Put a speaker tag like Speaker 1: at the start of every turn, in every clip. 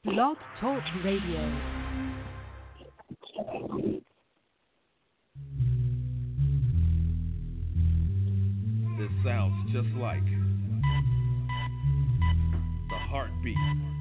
Speaker 1: Blog Talk Radio.
Speaker 2: This sounds just like the heartbeat,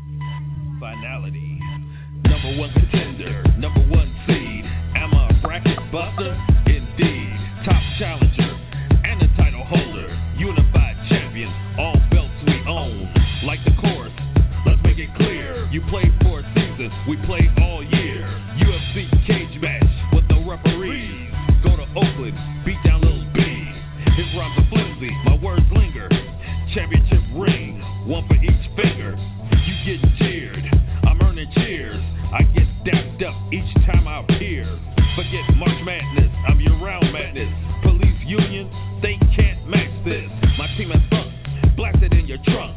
Speaker 2: finality, number one contender, number one seed. Am I a bracket buster? Indeed. Top challenger and the title holder, unified champion, all belts we own. Like the chorus, let's make it clear. You played for a season, we played all year. UFC cage match with no referees. Go to Oakland, beat down Lil B. His rhymes are flimsy, my words linger. Championship ring, one for each finger. You getting cheered, I'm earning cheers. I get dapped up each time I appear. Forget March Madness, I'm year-round madness. Police union, they can't match this. My team has fun, blast it in your trunk.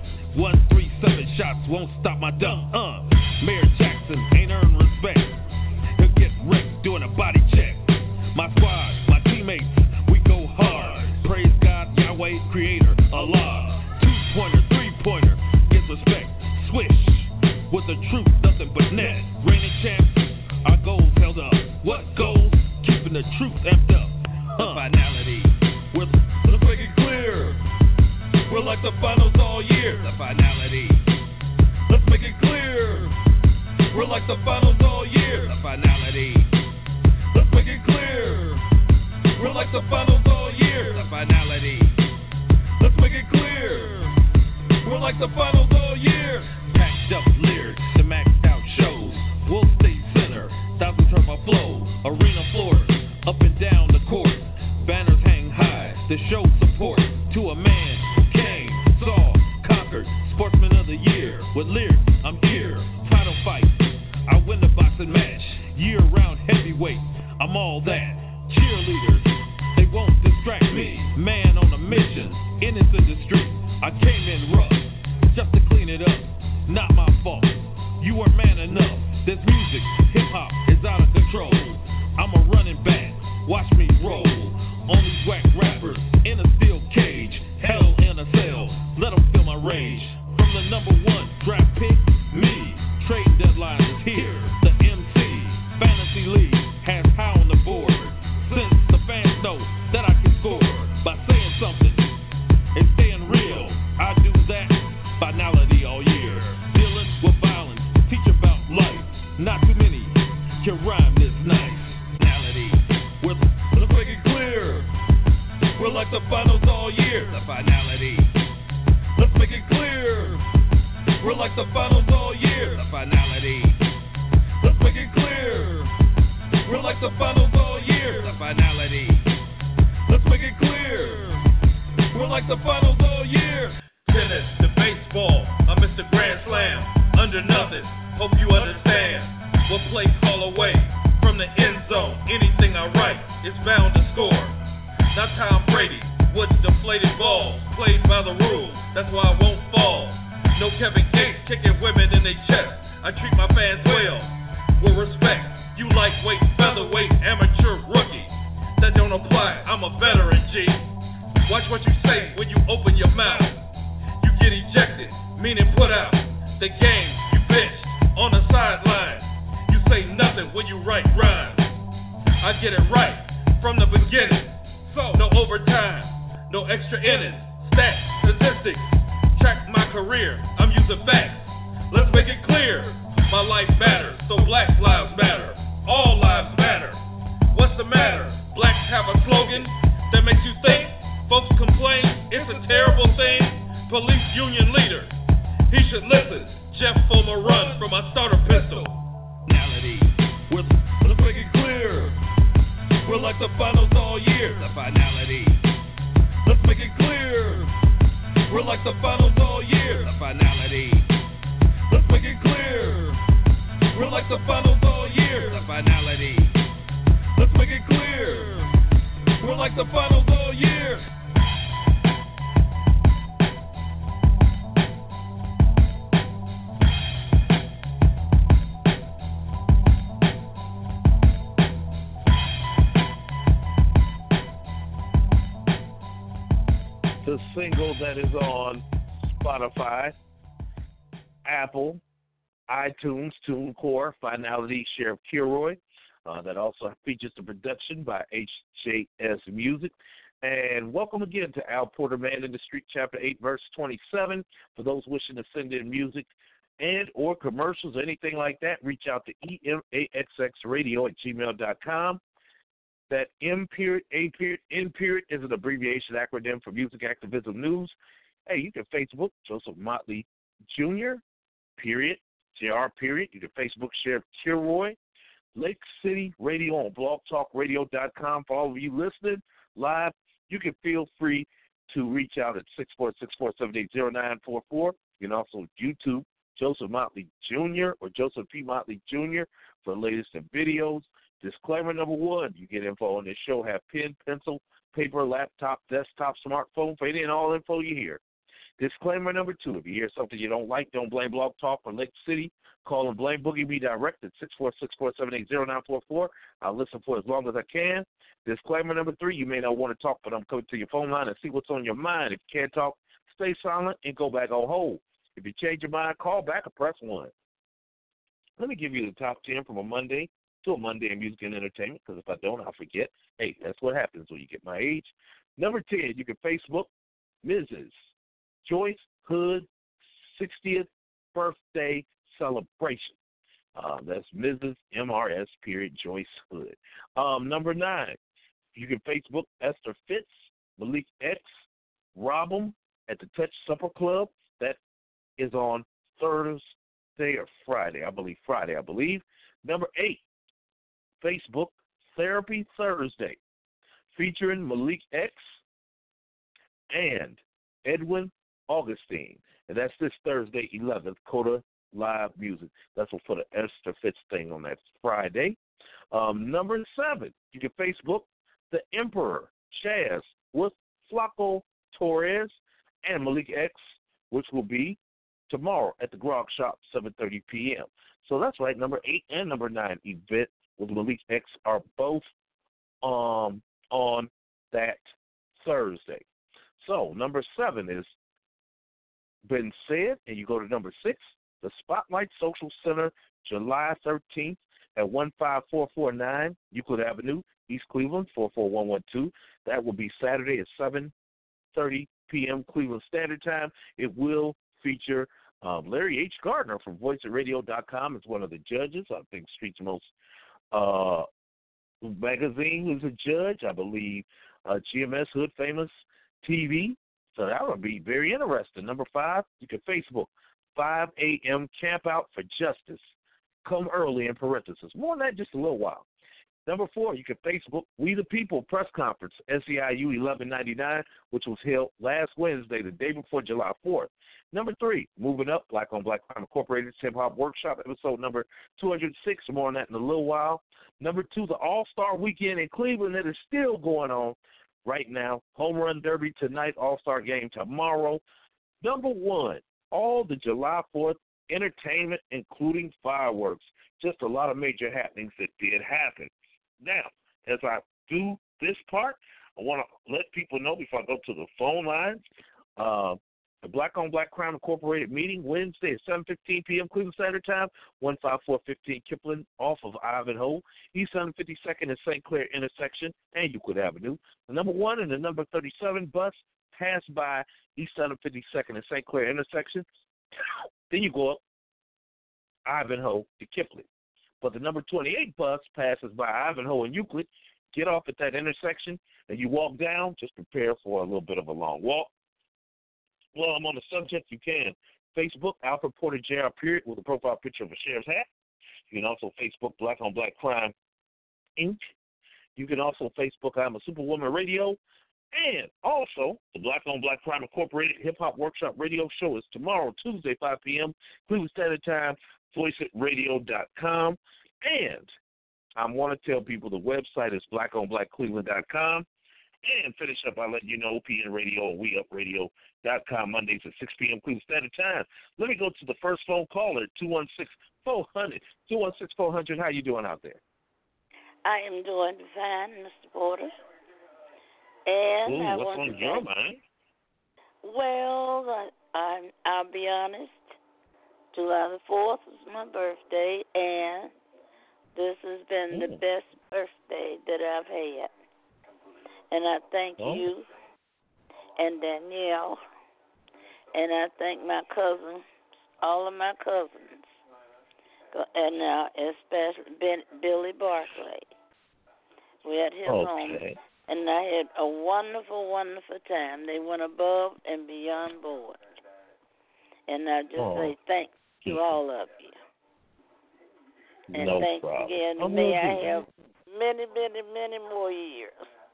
Speaker 2: 137 shots won't stop my dunk. Mayor Jackson ain't earned respect. He'll get wrecked doing a body check. My squad, my teammates, we go hard. Praise God, Yahweh, Creator, Allah. 2-pointer, 3-pointer, get respect. Swish, with the truth, nothing but net. Reigning champs, our goals held up. What goals? Keeping the truth amped up. Finality, let's make it clear. We're like the finals all year. The finality, let's make it clear. We're like the finals all year. The finality, let's make it clear. We're like the finals all year. The finality, let's make it clear. We're like the finals all year. Packed up lyrics to maxed out shows. We'll stay center, thousands heard my flow. Arena floors, up and down the court. Banners hang high to show support to a man who came, saw, conquered. Sportsman of the year with lyrics, I'm here. Title fight, I win the boxing match. Year-round heavyweight, I'm all that. Cheerleaders, they won't distract me. Man on a mission, innocent the street. I came in rough, just to clean it up. Not my fault, you weren't man enough. This music, hip-hop, is out of control. I'm a running back, watch me roll. On these whack rappers, in a steel cage. Hell in a cell, let them feel my rage. From the number one draft pick, me. Trading deadline is here, the MC. Fantasy League has high on the board. Since the fans know that I can score by saying something and staying real, I do that. Finality all year. Dealing with violence, teach about life. Not too many can rhyme this nice. Finality, let's make it clear. We're like the finals all year. The finality, let's make it clear. We're like the finals all year. The finality, let's make it clear. We're like the finals all year. The finality, let's make it clear. We're like the finals all year. Tennis to baseball, I'm Mr. Grand Slam. Under nothing, hope you understand. We'll play call away from the end zone. Anything I write is bound to score. Not Tom Brady with deflated balls. Played by the rules, that's why I won't fall. No Kevin Gates kicking women in their chest. I treat my fans well, with respect. You lightweight, featherweight, amateur rookie. That don't apply, I'm a veteran, G. Watch what you say when you open your mouth. You get ejected, meaning put out. The game, you benched, on the sideline. You say nothing when you write rhymes. I get it right, from the beginning. So, no overtime, no extra innings. Stats, statistics, track my career. I'm using facts. Let's make it clear. My life matters, so Black lives matter. All lives matter. What's the matter? Blacks have a slogan that makes you think. Folks complain, it's a terrible thing. Police union leader, he should listen. Jeff Fulmer run from my starter pistol. Finality, let's make it clear. We're like the finals all year. The finality, let's make it clear. We're like the finals all year. The finality, let's make it clear. We're like the finals all year. The finality, let's make it clear. We're like the finals all year.
Speaker 3: The single that is on Spotify, Apple, iTunes, TuneCore, Finality, Sheriff Kilroy. That also features the production by HJS Music. And welcome again to Al Porter, Man in the Street, Chapter 8, Verse 27. For those wishing to send in music and or commercials or anything like that, reach out to emaxxradio@gmail.com. That M period, A period, N period is an abbreviation acronym for Music Activism News. Hey, you can Facebook Joseph Motley Jr., period, JR, period. You can Facebook Sheriff Kilroy. Lake City Radio on blogtalkradio.com. For all of you listening live, you can feel free to reach out at 646-478-0944. You can also YouTube Joseph Motley Jr. or Joseph P. Motley Jr. for the latest in videos. Disclaimer number one, you get info on this show, have pen, pencil, paper, laptop, desktop, smartphone for any and all info you hear. Disclaimer number two, if you hear something you don't like, don't blame Blog Talk or Lake City. Call and blame Boogie Me direct at 646-478-0944. I'll listen for as long as I can. Disclaimer number three, you may not want to talk, but I'm coming to your phone line and see what's on your mind. If you can't talk, stay silent and go back on hold. If you change your mind, call back or press 1. Let me give you the top 10 from a Monday to a Monday in music and entertainment, because if I don't, I'll forget. Hey, that's what happens when you get my age. Number 10, you can Facebook Mrs. Joyce Hood 60th birthday celebration. That's Mrs. MRS period Joyce Hood. Number 9, you can Facebook Esther Fitz, Malik X, Robin at the Touch Supper Club. That is on Thursday or Friday, I believe. Number 8, Facebook Therapy Thursday, featuring Malik X and Edwin Augustine. And that's this Thursday, 11th, Coda Live Music. That's what for the Esther Fitz thing on that Friday. Number 7, you can Facebook The Emperor, Chaz, with Flaco Torres and Malik X, which will be tomorrow at the Grog Shop, 7:30 p.m. So that's right, number 8 and number 9 event with Malik X are both on that Thursday. So number 7 is been said, and you go to number 6, the Spotlight Social Center, July 13th at 15449 Euclid Avenue, East Cleveland, 44112. That will be Saturday at 7:30 p.m. Cleveland Standard Time. It will feature Larry H. Gardner from VoiceOfRadio.com as one of the judges. I think Street's Most Magazine is a judge. I believe GMS Hood Famous TV. So that would be very interesting. Number 5, you can Facebook 5 a.m. Camp Out for Justice. Come early in parentheses. More on that just a little while. Number 4, you can Facebook We the People Press Conference, SEIU 1199, which was held last Wednesday, the day before July 4th. Number 3, moving up, Black on Black Crime Incorporated's Hip Hop Workshop, episode number 206. More on that in a little while. Number 2, the All-Star Weekend in Cleveland that is still going on right now. Home Run Derby tonight, All-Star Game tomorrow. Number 1, all the July 4th entertainment, including fireworks. Just a lot of major happenings that did happen. Now, as I do this part, I want to let people know before I go to the phone lines, the Black on Black Crime Incorporated meeting Wednesday at 7:15 p.m. Cleveland Standard Time, 15415 Kipling off of Ivanhoe, East 152nd and St. Clair intersection, and Euclid Avenue. The number 1 and the number 37 bus pass by East 152nd and St. Clair intersection. Then you go up Ivanhoe to Kipling. But the number 28 bus passes by Ivanhoe and Euclid. Get off at that intersection, and you walk down. Just prepare for a little bit of a long walk. Well, I'm on the subject. You can Facebook Alfred Porter Jr. period with a profile picture of a sheriff's hat. You can also Facebook Black on Black Crime Inc. You can also Facebook I'm a Superwoman Radio. And also, the Black on Black Crime Incorporated Hip Hop Workshop Radio Show is tomorrow, Tuesday, 5 p.m. Cleveland Standard Time, VoiceItRadio.com. And I want to tell people the website is blackonblackcleveland.com. And finish up by letting you know PN Radio and WeUpRadio.com Mondays at 6 p.m. Cleveland Standard Time. Let me go to the first phone caller, 216-400. 216-400, how you doing out there?
Speaker 4: I am doing fine, Mr. Porter. And
Speaker 3: Ooh,
Speaker 4: I
Speaker 3: what's
Speaker 4: want
Speaker 3: on
Speaker 4: to
Speaker 3: your mind?
Speaker 4: Well, I'll be honest. July the 4th is my birthday, and this has been the best birthday that I've had. And I thank you and Danielle, and I thank my cousins, all of my cousins, and especially Billy Barclay. We're at his home, and I had a wonderful, wonderful time. They went above and beyond board. And I just say thanks to all of you. And thanks again. May I have many, many, many more years.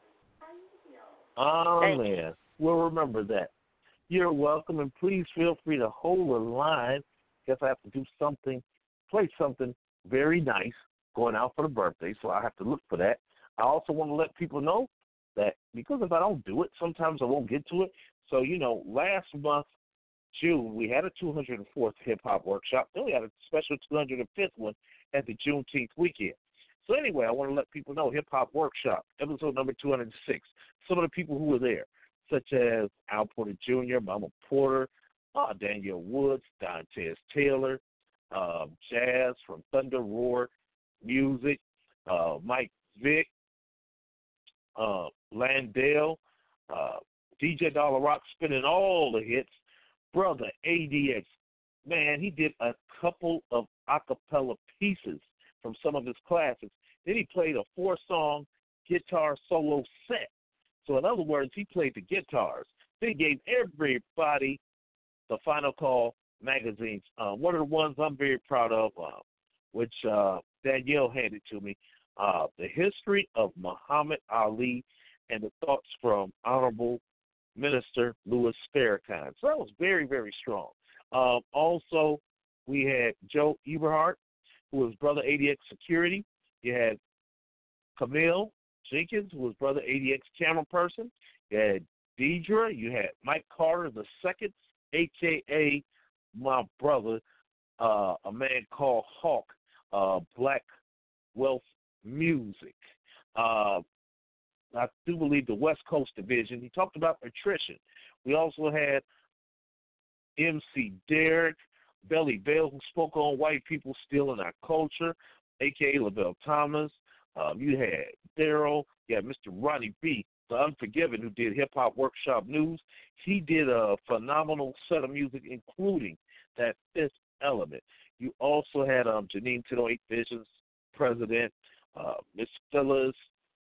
Speaker 3: Amen. We'll remember that. You're welcome, and please feel free to hold the line. Guess I have to do something, play something very nice going out for the birthday, so I have to look for that. I also want to let people know that because if I don't do it, sometimes I won't get to it. So, last month, June, we had a 204th hip-hop workshop. Then we had a special 205th one at the Juneteenth weekend. So anyway, I want to let people know hip-hop workshop, episode number 206. Some of the people who were there, such as Al Porter Jr., Mama Porter, Danielle Woods, Dantes Taylor, Jazz from Thunder Roar Music, Mike Vick, Landale, DJ Dollar Rock spinning all the hits, Brother ADX. Man, he did a couple of a cappella pieces from some of his classics. Then he played a 4-song guitar solo set. So in other words, he played the guitars. Then he gave everybody the Final Call magazines. One of the ones I'm very proud of, which Danielle handed to me, The History of Muhammad Ali and the Thoughts from Honorable Minister Louis Farrakhan. So that was very, very strong. Also, we had Joe Eberhardt, who was Brother ADX Security. You had Camille Jenkins, who was Brother ADX camera person. You had Deidre. You had Mike Carter II, a.k.a. my brother, a man called Hawk, Black Wealth Music. I do believe the West Coast Division. He talked about attrition. We also had MC Derek, Belly Bell, who spoke on white people stealing our culture, a.k.a. Lavelle Thomas. You had Daryl. You had Mr. Ronnie B., the Unforgiven, who did Hip Hop Workshop News. He did a phenomenal set of music, including that Fifth Element. You also had Janine 1008 Visions president, Miss Phyllis,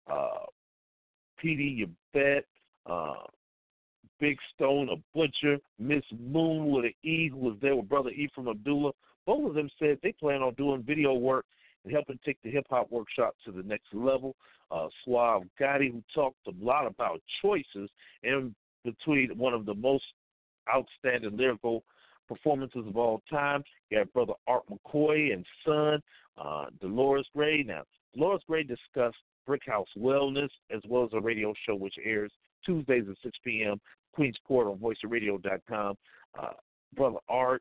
Speaker 3: P.D. You Bet, Big Stone, a butcher, Miss Moon with an E, who was there with Brother Ephraim Abdullah. Both of them said they plan on doing video work and helping take the hip-hop workshop to the next level. Suave Gotti, who talked a lot about choices, and between one of the most outstanding lyrical performances of all time. You have Brother Art McCoy and son, Dolores Gray. Now, Dolores Gray discussed Brick House Wellness, as well as a radio show which airs Tuesdays at 6 p.m., Queensport on voiceofradio.com. Brother Art,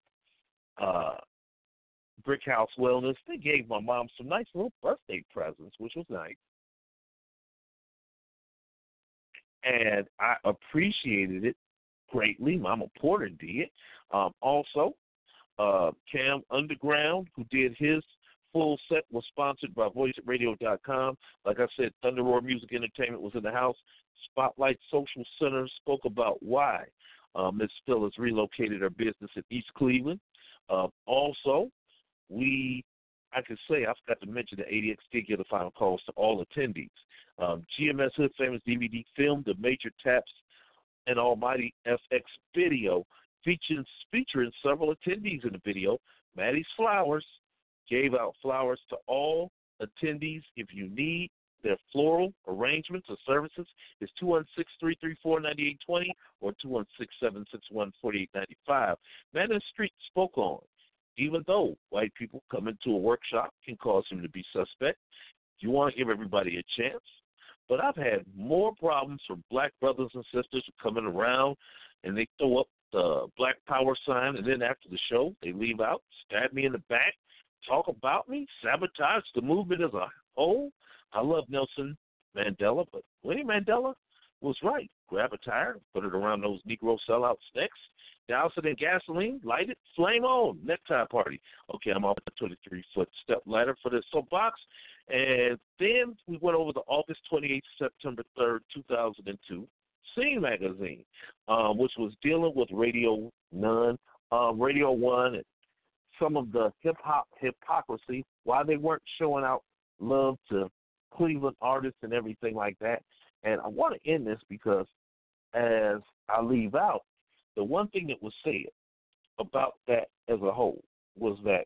Speaker 3: Brick House Wellness, they gave my mom some nice little birthday presents, which was nice. And I appreciated it greatly. Mama Porter did. Also, Cam Underground, who did his full set, was sponsored by voiceofradio.com. Like I said, Thunder Roar Music Entertainment was in the house. Spotlight Social Center spoke about why Ms. Phyllis relocated her business in East Cleveland. Also, I forgot to mention that ADX did give the final calls to all attendees. GMS Hood Famous DVD filmed the Major Taps and Almighty FX video featuring several attendees in the video. Maddie's Flowers gave out flowers to all attendees. If you need their floral arrangements or services, it's 216-334-9820 or 216-761-4895. Man in the Street spoke on, even though white people come into a workshop can cause him to be suspect, you want to give everybody a chance. But I've had more problems from black brothers and sisters coming around, and they throw up the Black Power sign, and then after the show, they leave out, stab me in the back, talk about me, sabotage the movement as a whole. I love Nelson Mandela, but Winnie Mandela was right. Grab a tire, put it around those Negro sellouts' necks, Douse it in gasoline, light it, flame on, necktie party. Okay, I'm off the 23-foot step ladder for this soapbox. And then we went over the August 28th, September 3rd, 2002 Scene magazine, which was dealing with Radio None, Radio One, and some of the hip-hop hypocrisy, why they weren't showing out love to Cleveland artists and everything like that. And I want to end this because as I leave out, the one thing that was said about that as a whole was that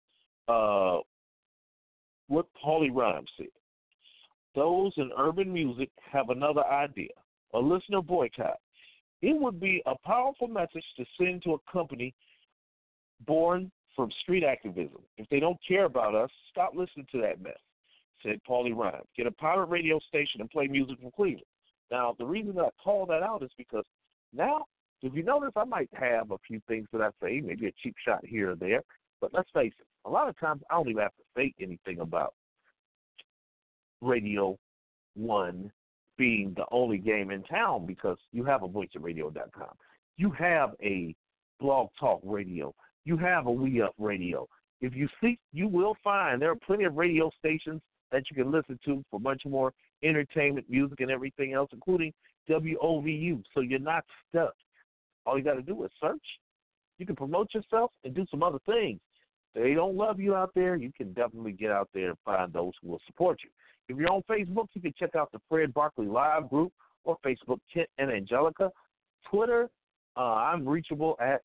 Speaker 3: what Paulie Rhymes said. Those in urban music have another idea, a listener boycott. It would be a powerful message to send to a company born from street activism. If they don't care about us, stop listening to that mess, said Paulie Rhymes. Get a pirate radio station and play music from Cleveland. Now, the reason that I call that out is because now, if you notice, I might have a few things that I say, maybe a cheap shot here or there, but let's face it, a lot of times I don't even have to say anything about Radio 1 being the only game in town because you have a voiceofradio.com. You have a Blog Talk Radio. You have a We Up Radio. If you seek, you will find there are plenty of radio stations that you can listen to for much more entertainment, music, and everything else, including WOVU, so you're not stuck. All you got to do is search. You can promote yourself and do some other things. If they don't love you out there, you can definitely get out there and find those who will support you. If you're on Facebook, you can check out the Fred Barkley Live group or Facebook, Kent and Angelica. Twitter, I'm reachable at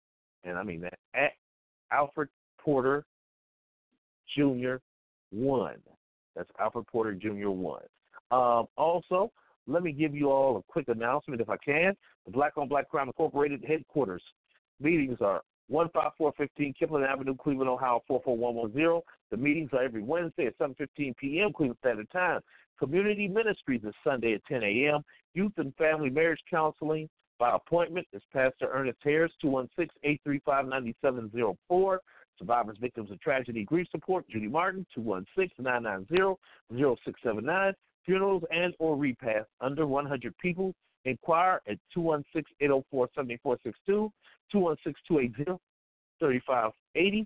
Speaker 3: Alfred Porter Jr. 1. That's Alfred Porter Jr. 1. Also, let me give you all a quick announcement, if I can. The Black on Black Crime Incorporated headquarters meetings are 15415 Kipling Avenue, Cleveland, Ohio, 44110. The meetings are every Wednesday at 7:15 p.m. Cleveland Standard Time. Community Ministries is Sunday at 10 a.m. Youth and Family Marriage Counseling by appointment is Pastor Ernest Harris, 216-835-9704. Survivors, Victims of Tragedy, Grief Support, Judy Martin, 216-990-0679. Funerals and or repast under 100 people. Inquire at 216-804-7462, 216-280-3580,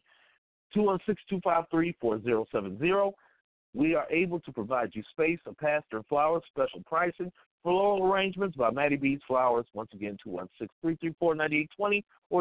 Speaker 3: 216-253-4070. We are able to provide you space, a pastor, and flowers, special pricing, floral arrangements by Maddie B's Flowers. Once again, 216-334-9820 or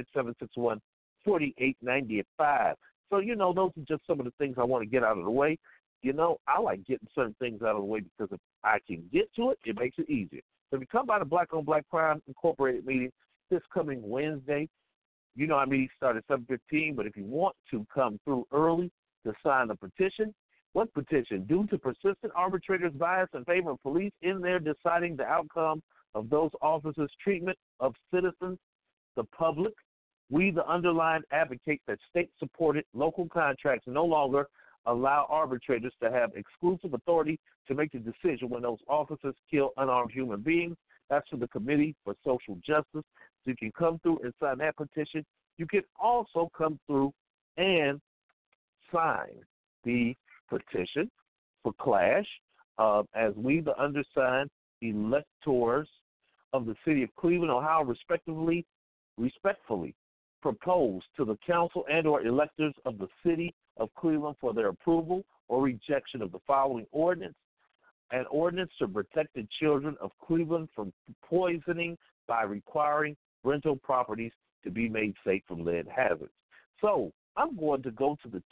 Speaker 3: 216-761-4895. So, those are just some of the things I want to get out of the way. I like getting certain things out of the way because if I can get to it, it makes it easier. So if you come by the Black on Black Crime Incorporated meeting this coming Wednesday, our meeting starts at 7:15, but if you want to come through early to sign the petition, what petition? Due to persistent arbitrators' bias in favor of police in their deciding the outcome of those officers' treatment of citizens, the public, we, the underlined, advocate that state-supported local contracts no longer allow arbitrators to have exclusive authority to make the decision when those officers kill unarmed human beings. That's for the Committee for Social Justice. So you can come through and sign that petition. You can also come through and sign the petition for Clash as we, the undersigned electors of the city of Cleveland, Ohio, respectfully propose to the council and or electors of the city of Cleveland for their approval or rejection of the following ordinance. An ordinance to protect the children of Cleveland from poisoning by requiring rental properties to be made safe from lead hazards. So I'm going to go to the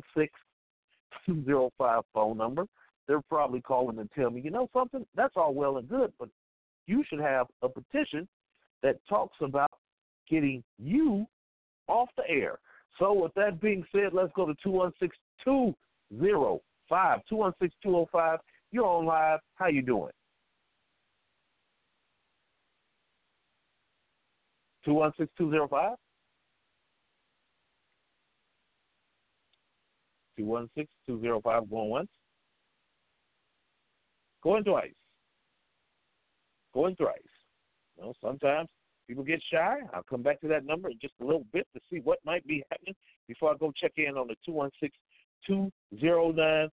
Speaker 3: 216-205 phone number. They're probably calling and tell me, something, that's all well and good, but you should have a petition that talks about getting you off the air. So with that being said, let's go to 216-205. 216-205. You're on live. How you doing? 216-205. 216-205. Going once. Going twice. Going thrice. Sometimes people get shy. I'll come back to that number in just a little bit to see what might be happening before I go check in on the 216-209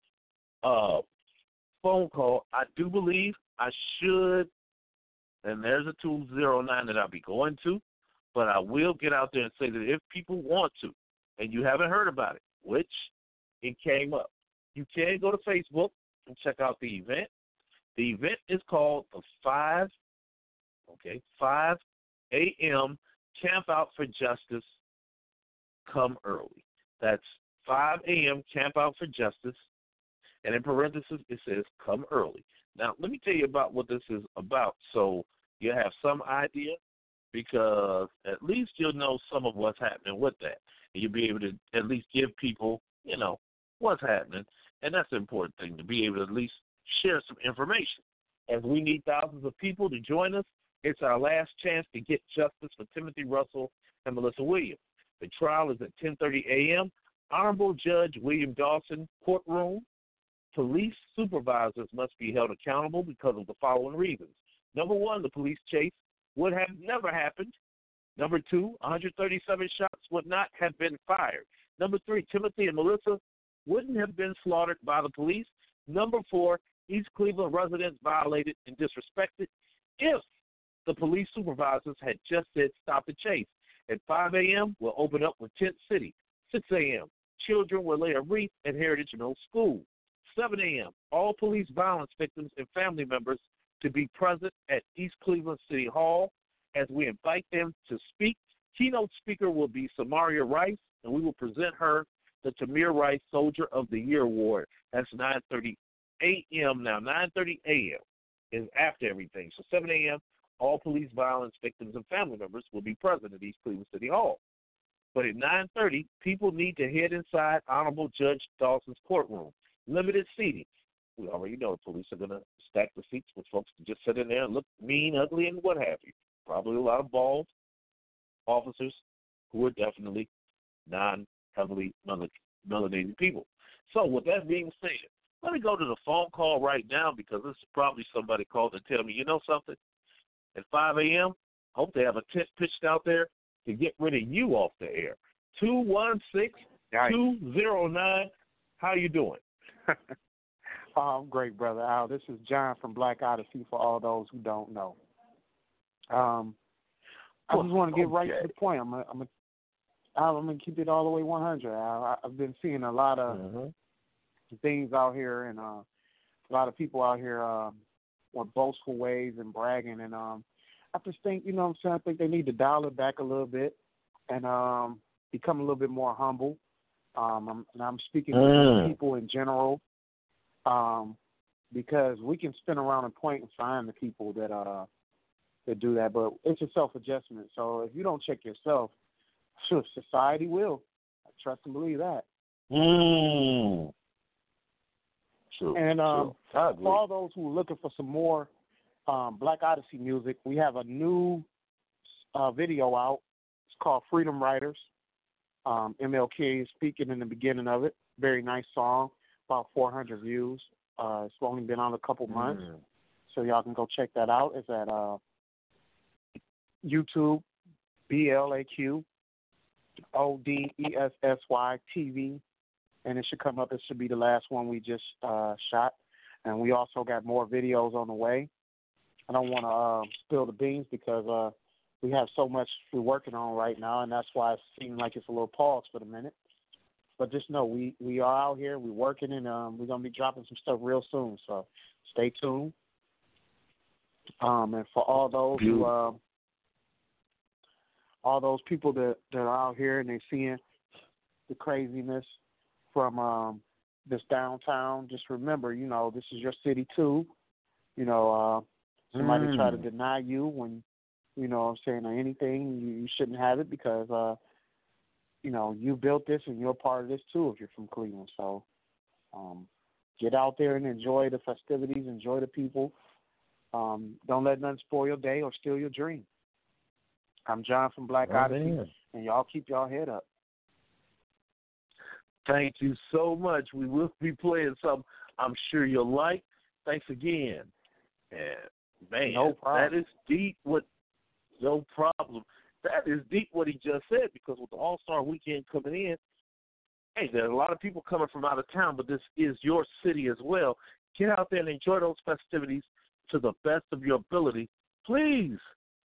Speaker 3: phone call. I do believe I should, and there's a 209 that I'll be going to. But I will get out there and say that if people want to, and you haven't heard about it, which it came up, you can go to Facebook and check out the event. The event is called the 5 a.m. Camp Out for Justice, Come Early. That's 5 a.m. Camp Out for Justice, and in parentheses it says come early. Now, let me tell you about what this is about so you have some idea, because at least you'll know some of what's happening with that. And you'll be able to at least give people, what's happening. And that's the important thing, to be able to at least share some information. As we need thousands of people to join us, it's our last chance to get justice for Timothy Russell and Melissa Williams. The trial is at 10:30 a.m. Honorable Judge William Dawson courtroom. Police supervisors must be held accountable because of the following reasons. Number one, the police chase would have never happened. Number two, 137 shots would not have been fired. Number three, Timothy and Melissa wouldn't have been slaughtered by the police. Number four, East Cleveland residents violated and disrespected if the police supervisors had just said stop the chase. At 5 a.m., we'll open up with Tent City. 6 a.m., children will lay a wreath at Heritage Middle School. 7 a.m., all police violence victims and family members to be present at East Cleveland City Hall as we invite them to speak. Keynote speaker will be Samaria Rice, and we will present her the Tamir Rice Soldier of the Year Award. That's 9:30 a.m. Now, 9:30 a.m. is after everything. So 7 a.m., all police violence victims and family members will be present at East Cleveland City Hall. But at 9:30, people need to head inside Honorable Judge Dawson's courtroom. Limited seating. We already know the police are going to stack the seats with folks to just sit in there and look mean, ugly, and what have you. Probably a lot of bald officers who are definitely non-heavily melanated people. So with that being said, let me go to the phone call right now, because this is probably somebody called to tell me, you know something? At 5 a.m., I hope they have a tent pitched out there to get rid of you off the air. 216-209. How you doing?
Speaker 5: I'm great, Brother Al. This is John from Black Odyssey, for all those who don't know. I just want to get right to the point. I'm going to keep it all the way 100. I've been seeing a lot of things out here, and a lot of people out here with boastful ways and bragging. And I just think, I think they need to dial it back a little bit and become a little bit more humble. I'm speaking to people in general, because we can spin around and point and find the people that do that, but it's a self-adjustment. So if you don't check yourself, society will. I trust and believe that.
Speaker 3: True.
Speaker 5: And for all those who are looking for some more Black Odyssey music, we have a new video out. It's called Freedom Riders. MLK is speaking in the beginning of it. Very nice song, about 400 views. It's only been on a couple months, so y'all can go check that out. It's at YouTube, BLAQ ODESSY TV, and it should come up. It should be the last one we just shot, and we also got more videos on the way. I don't want to spill the beans because we have so much we're working on right now, and that's why it seems like it's a little pause for the minute. But just know we are out here, we're working, and we're going to be dropping some stuff real soon, so stay tuned. And for all those who, all those people that are out here and they're seeing the craziness from this downtown, just remember, this is your city too. Somebody try to deny you when, or anything, you shouldn't have it because, you built this and you're a part of this too if you're from Cleveland. So get out there and enjoy the festivities, enjoy the people. Don't let nothing spoil your day or steal your dream. I'm John from Black Odyssey, and y'all keep y'all head up.
Speaker 3: Thank you so much. We will be playing something I'm sure you'll like. Thanks again. And, man,
Speaker 5: no problem.
Speaker 3: That is deep. No problem. That is deep what he just said, because with the All-Star Weekend coming in, hey, there's a lot of people coming from out of town, but this is your city as well. Get out there and enjoy those festivities to the best of your ability. Please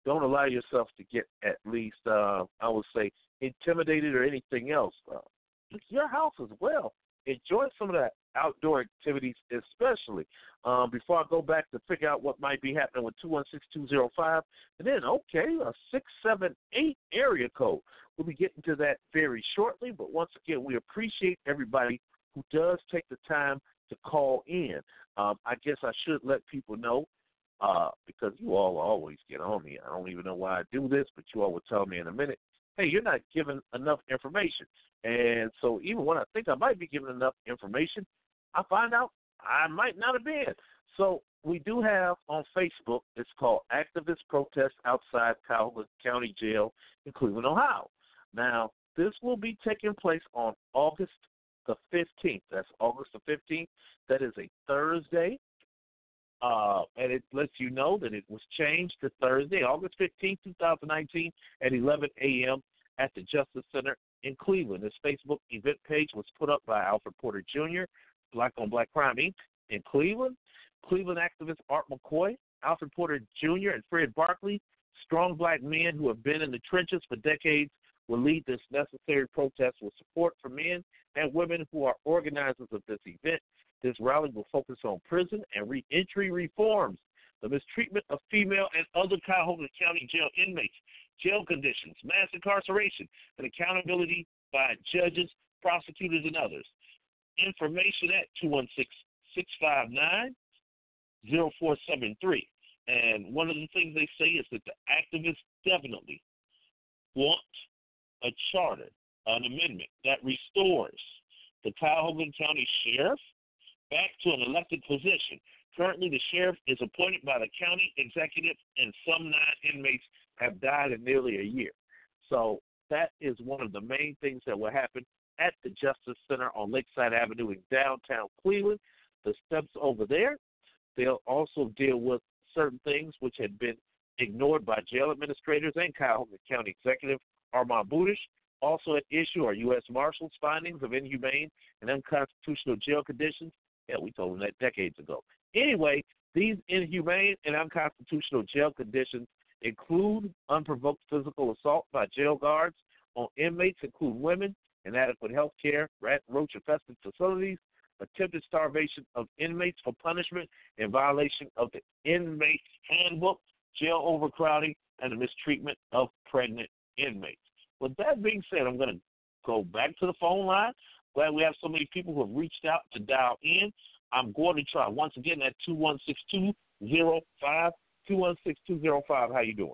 Speaker 3: don't allow yourself to get at least, I would say, intimidated or anything else. It's your house as well. Enjoy some of that outdoor activities, especially. Before I go back to figure out what might be happening with 216-205, and then, okay, a 678 area code. We'll be getting to that very shortly, but once again, we appreciate everybody who does take the time to call in. I guess I should let people know, because you all always get on me. I don't even know why I do this, but you all will tell me in a minute, hey, you're not giving enough information. And so even when I think I might be giving enough information, I find out I might not have been. So we do have on Facebook, it's called Activist Protest Outside Cuyahoga County Jail in Cleveland, Ohio. Now, this will be taking place on August the 15th. That's August the 15th. That is a Thursday. And it lets you know that it was changed to Thursday, August 15th, 2019 at 11 a.m. at the Justice Center in Cleveland. This Facebook event page was put up by Alfred Porter Jr., Black on Black Crime, Inc. in Cleveland. Cleveland activist Art McCoy, Alfred Porter Jr., and Fred Barkley, strong black men who have been in the trenches for decades, will lead this necessary protest with support for men and women who are organizers of this event. This rally will focus on prison and reentry reforms, the mistreatment of female and other Cuyahoga County jail inmates, jail conditions, mass incarceration, and accountability by judges, prosecutors, and others. Information at 216-659-0473. And one of the things they say is that the activists definitely want a charter, an amendment that restores the Cuyahoga County Sheriff back to an elected position. Currently, the sheriff is appointed by the county executive, and some 9 inmates have died in nearly a year. So that is one of the main things that will happen at the Justice Center on Lakeside Avenue in downtown Cleveland. The steps over there, they'll also deal with certain things which had been ignored by jail administrators and Cuyahoga County Executive Armand Budish. Also at issue are U.S. Marshals' findings of inhumane and unconstitutional jail conditions. Yeah, we told them that decades ago. Anyway, these inhumane and unconstitutional jail conditions include unprovoked physical assault by jail guards on inmates, include women, inadequate health care, rat and roach-infested facilities, attempted starvation of inmates for punishment in violation of the inmates handbook, jail overcrowding, and the mistreatment of pregnant inmates. With that being said, I'm going to go back to the phone line. Glad we have so many people who have reached out to dial in. I'm going to try once again at 216-205. 216-205. How you doing?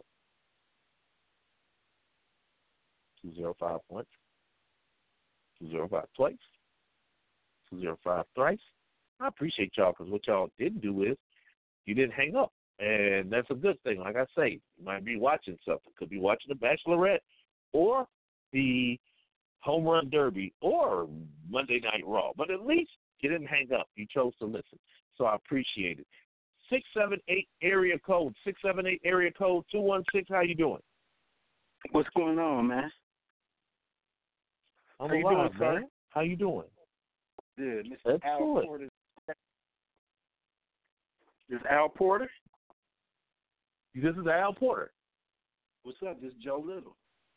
Speaker 3: 205 once. 205 twice. 205 thrice. I appreciate y'all, because what y'all didn't do is you didn't hang up. And that's a good thing. Like I say, you might be watching something. Could be watching The Bachelorette or the Home Run Derby or Monday Night Raw. But at least you didn't hang up. You chose to listen. So I appreciate it. 678 area code. 678 area code 216. How you doing?
Speaker 6: What's going on, man?
Speaker 3: I'm
Speaker 6: How you
Speaker 3: alive,
Speaker 6: doing,
Speaker 3: man. How you doing?
Speaker 6: Good. Mr.
Speaker 3: That's
Speaker 6: Al
Speaker 3: good.
Speaker 6: Porter. This is Al Porter?
Speaker 3: This is Al Porter.
Speaker 6: What's up? This is Joe Little.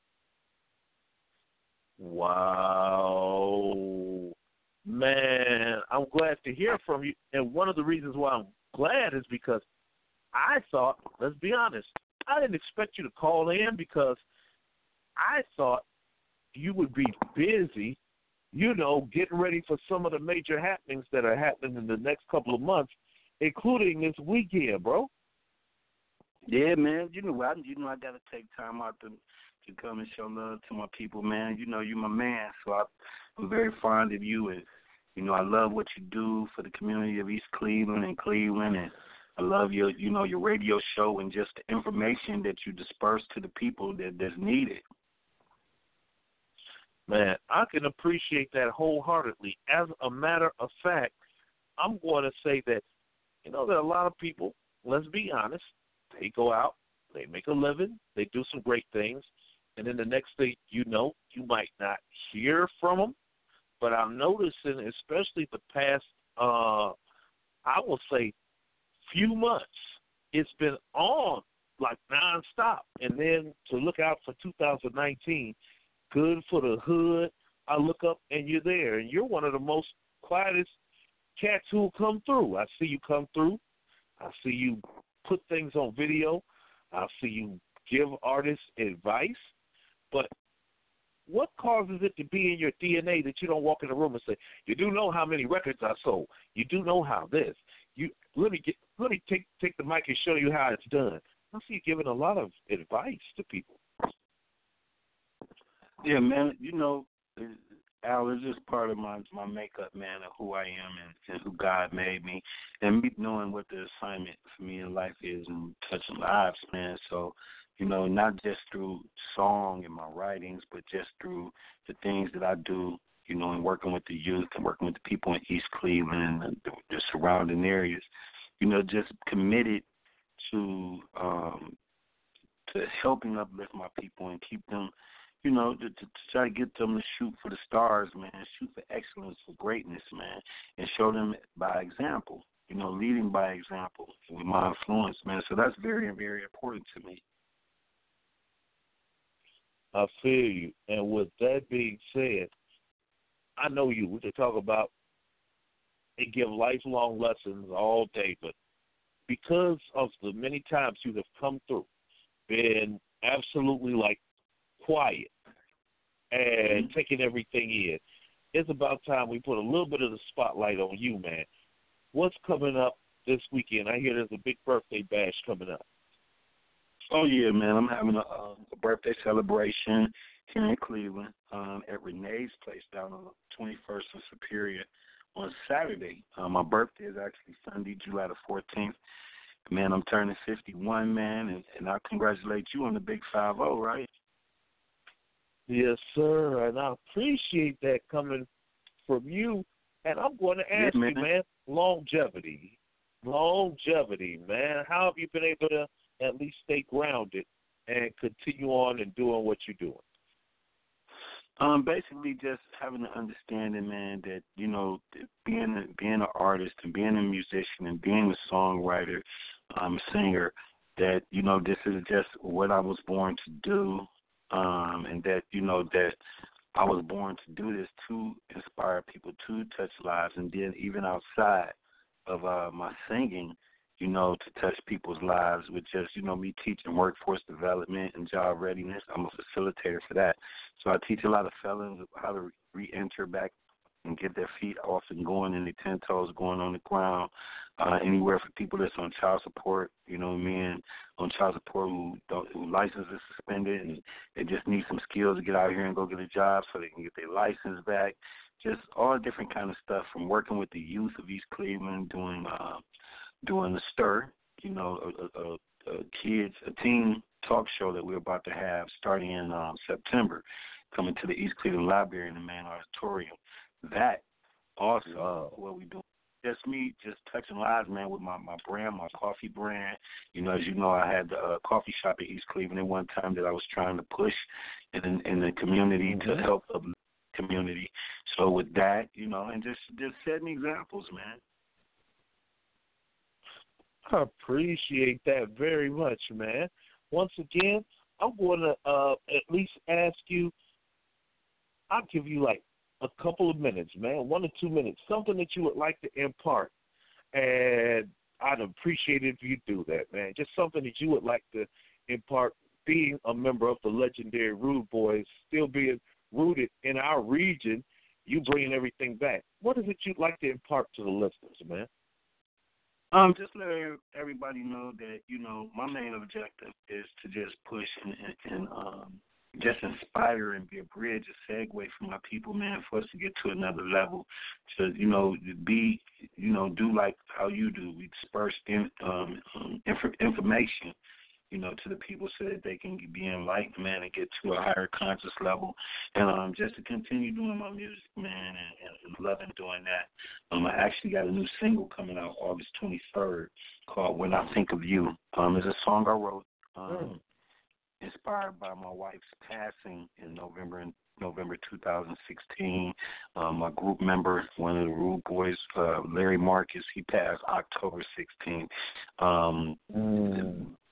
Speaker 3: Wow. Man, I'm glad to hear from you. And one of the reasons why I'm glad is because I thought, let's be honest, I didn't expect you to call in because I thought you would be busy, you know, getting ready for some of the major happenings that are happening in the next couple of months, including this weekend, bro.
Speaker 6: Yeah, man. You know I got to take time out to come and show love to my people, man. You know, you're my man, so I'm very fond of you, and you know, I love what you do for the community of East Cleveland and Cleveland, and I love your radio show and just the information that you disperse to the people that's needed.
Speaker 3: Man, I can appreciate that wholeheartedly. As a matter of fact, I'm going to say that, you know, there are a lot of people, let's be honest, they go out, they make a living, they do some great things, and then the next thing you know, you might not hear from them. But I'm noticing, especially the past, I will say, few months, it's been on like nonstop. And then to look out for 2019, good for the hood. I look up and you're there, and you're one of the most quietest cats who will come through. I see you come through. I see you put things on video. I see you give artists advice. But what causes it to be in your DNA that you don't walk in the room and say, you do know how many records I sold. You do know how this. Let me take the mic and show you how it's done. I see you giving a lot of advice to people.
Speaker 6: Yeah, man. Al, it's just part of my makeup, man, of who I am and who God made me, and me knowing what the assignment for me in life is and touching lives, man. So, not just through song and my writings, but just through the things that I do, and working with the youth and working with the people in East Cleveland and the surrounding areas, just committed to helping uplift my people and keep them, to try to get them to shoot for the stars, man, shoot for excellence, for greatness, man, and show them by example, leading by example with my influence, man. So that's very, very important to me.
Speaker 3: I feel you. And with that being said, I know you. We can talk about and give lifelong lessons all day, but because of the many times you have come through, been absolutely quiet and taking everything in, it's about time we put a little bit of the spotlight on you, man. What's coming up this weekend? I hear there's a big birthday bash coming up.
Speaker 6: Oh, yeah, man. I'm having a birthday celebration here in Cleveland at Renee's Place down on 21st and Superior on Saturday. My birthday is actually Sunday, July the 14th. Man, I'm turning 51, man, and I congratulate you on the big 5-0, right?
Speaker 3: Yes, sir, and I appreciate that coming from you. And I'm going to ask you, man, longevity, man. How have you been able to at least stay grounded and continue on and doing what you're doing?
Speaker 6: Basically just having the understanding, man, that, being an artist and being a musician and being a songwriter, a singer, that, this is just what I was born to do, and that, that I was born to do this to inspire people to touch lives, and then even outside of my singing, to touch people's lives with just, me teaching workforce development and job readiness. I'm a facilitator for that. So I teach a lot of felons how to re-enter back and get their feet off and going and their 10 toes going on the ground. Anywhere for people that's on child support, men on child support who license is suspended and they just need some skills to get out here and go get a job so they can get their license back. Just all different kind of stuff, from working with the youth of East Cleveland, doing the Stir, a teen talk show that we're about to have starting in September, coming to the East Cleveland Library in the main auditorium. That also what we do. Just me, just touching lives, man, with my brand, my coffee brand. As you know, I had a coffee shop in East Cleveland at one time that I was trying to push in the community to help the community. So with that, and just setting examples, man.
Speaker 3: I appreciate that very much, man. Once again, I'm going to at least ask you, I'll give you a couple of minutes, man, 1 or 2 minutes, something that you would like to impart. And I'd appreciate it if you do that, man. Just something that you would like to impart, being a member of the legendary Rude Boys, still being rooted in our region, you bringing everything back. What is it you'd like to impart to the listeners, man?
Speaker 6: Just let everybody know that, my main objective is to just push and just inspire and be a bridge, a segue for my people, man, for us to get to another level, to, be, do like how you do. We disperse information, to the people so that they can be enlightened, man, and get to a higher conscious level. And just to continue doing my music, man, and loving doing that. I actually got a new single coming out August 23rd called When I Think of You. It's a song I wrote inspired by my wife's passing in November 2016. My group member, one of the Rude Boys, Larry Marcus, he passed October 16th.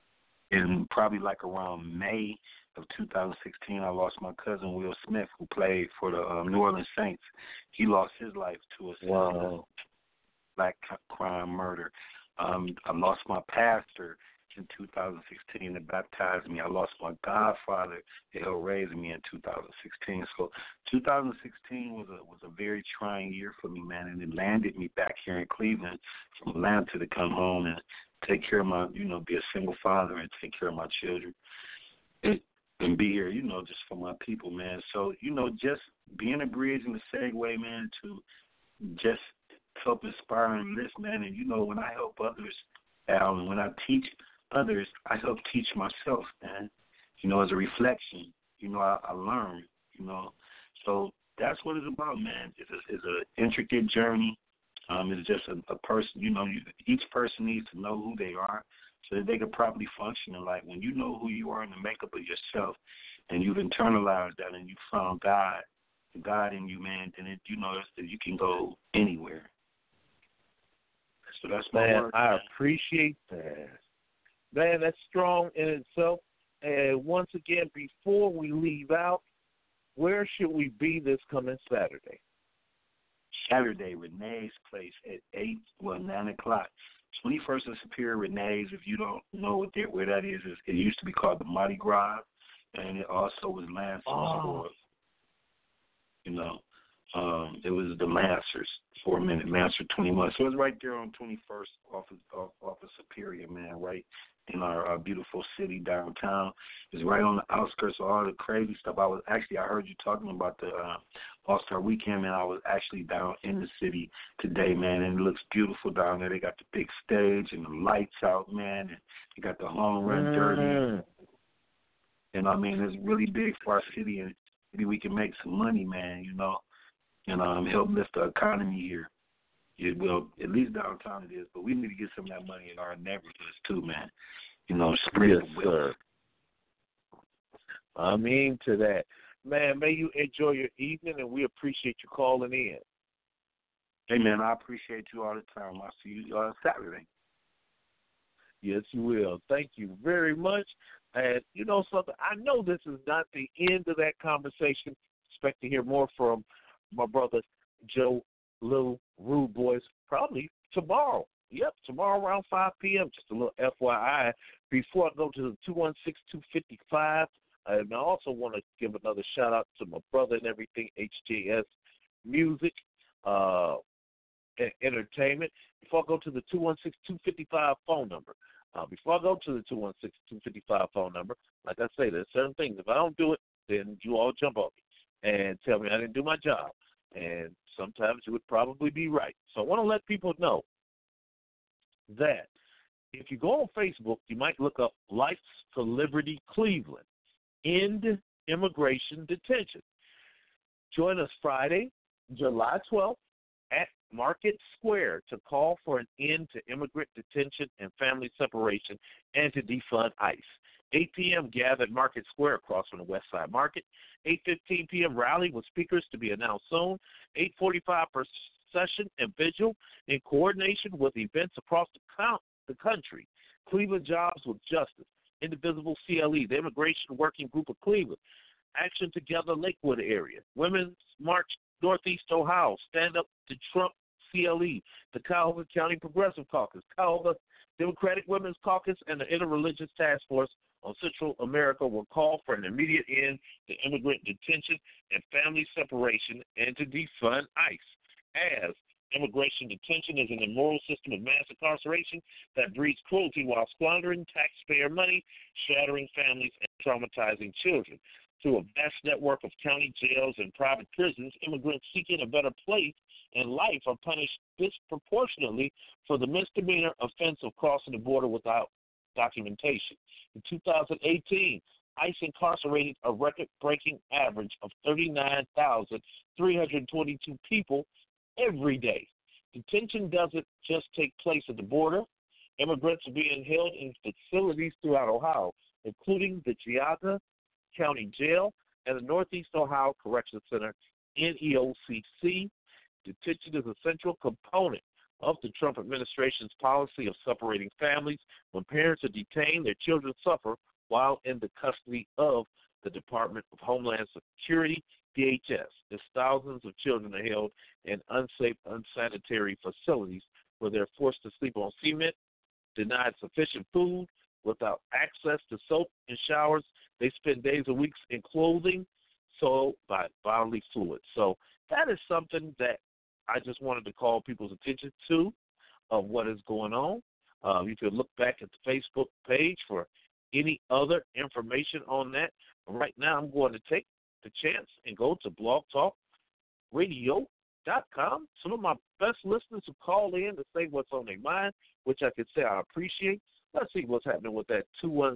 Speaker 6: And probably like around May of 2016, I lost my cousin Will Smith, who played for the New Orleans Saints. He lost his life to a senseless black crime murder. I lost my pastor in 2016 that baptized me. I lost my godfather that helped raise me in 2016. So 2016 was a very trying year for me, man, and it landed me back here in Cleveland from Atlanta to come home and take care of my, be a single father and take care of my children and be here, just for my people, man. So, just being a bridge and a segue, man, to just help inspire and lift, man. And, when I help others, Al, and when I teach others, I help teach myself, man. As a reflection, I learn, So that's what it's about, man. It's an intricate journey. It's just a person, each person needs to know who they are so that they can properly function in life. When you know who you are and the makeup of yourself and you've internalized that and you found God in you, man, then you notice that you can go anywhere. So that's my word.
Speaker 3: I appreciate that. Man, that's strong in itself. And once again, before we leave out, where should we be this coming Saturday?
Speaker 6: Saturday, Renee's Place at 9 o'clock. 21st and Superior, Renee's. If you don't know where that is, it used to be called the Mardi Gras, and it also was Lancers for, it was the Lancers for a minute, Lancer 21. So it's right there on 21st off of Superior, man, right in our beautiful city downtown. It's right on the outskirts of all the crazy stuff. I heard you talking about the All-Star Weekend, man. I was actually down in the city today, man, and it looks beautiful down there. They got the big stage and the lights out, man, and they got the home run derby. And, it's really big for our city, and maybe we can make some money, man, and help lift the economy here. Well, at least downtown it is, but we need to get some of that money in our neighborhoods too, man. Spread the wealth.
Speaker 3: Sir. I mean to that. Man, may you enjoy your evening, and we appreciate you calling in.
Speaker 6: Hey, man, I appreciate you all the time. I'll see you Saturday.
Speaker 3: Yes, you will. Thank you very much. And you know something? I know this is not the end of that conversation. Expect to hear more from my brother Joe Little Rude Boys probably tomorrow. Yep, tomorrow around 5 p.m. Just a little FYI. Before I go to the 216-255, and I also want to give another shout-out to my brother and everything, HJS Music and Entertainment. Before I go to the 216-255 phone number, like I say, there's certain things. If I don't do it, then you all jump on me and tell me I didn't do my job. And sometimes you would probably be right. So I want to let people know that if you go on Facebook, you might look up Lights for Liberty Cleveland, End Immigration Detention. Join us Friday, July 12th at Market Square to call for an end to immigrant detention and family separation and to defund ICE. 8 p.m. gather at Market Square across from the West Side Market. 8:15 p.m. rally with speakers to be announced soon. 8:45 procession and vigil in coordination with events across the country. Cleveland Jobs with Justice, Indivisible CLE, the Immigration Working Group of Cleveland, Action Together Lakewood area, Women's March Northeast Ohio, Stand Up to Trump CLE, the Cuyahoga County Progressive Caucus, Cuyahoga Democratic Women's Caucus, and the Interreligious Task Force on Central America will call for an immediate end to immigrant detention and family separation and to defund ICE, as immigration detention is an immoral system of mass incarceration that breeds cruelty while squandering taxpayer money, shattering families, and traumatizing children. Through a vast network of county jails and private prisons, immigrants seeking a better place in life are punished disproportionately for the misdemeanor offense of crossing the border without documentation. In 2018, ICE incarcerated a record-breaking average of 39,322 people every day. Detention doesn't just take place at the border. Immigrants are being held in facilities throughout Ohio, including the Geauga County Jail and the Northeast Ohio Correction Center, NEOCC. Detention is a central component of the Trump administration's policy of separating families when parents are detained, their children suffer while in the custody of the Department of Homeland Security, DHS, as thousands of children are held in unsafe, unsanitary facilities where they're forced to sleep on cement, denied sufficient food, without access to soap and showers. They spend days or weeks in clothing soiled by bodily fluids. So that is something that I just wanted to call people's attention to of what is going on. You can look back at the Facebook page for any other information on that. Right now, I'm going to take the chance and go to blogtalkradio.com. Some of my best listeners who call in to say what's on their mind, which I can say I appreciate. Let's see what's happening with that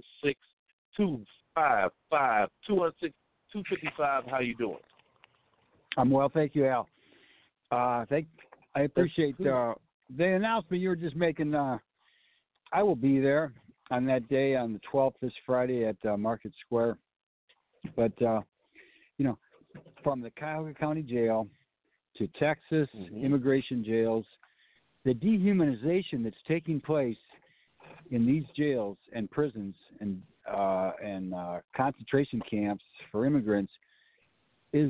Speaker 3: 216-255. How you doing?
Speaker 7: I'm well, thank you, Al. I appreciate the announcement you were just making. I will be there on that day on the 12th, this Friday at Market Square. But, from the Cuyahoga County Jail to Texas immigration jails, the dehumanization that's taking place in these jails and prisons and concentration camps for immigrants is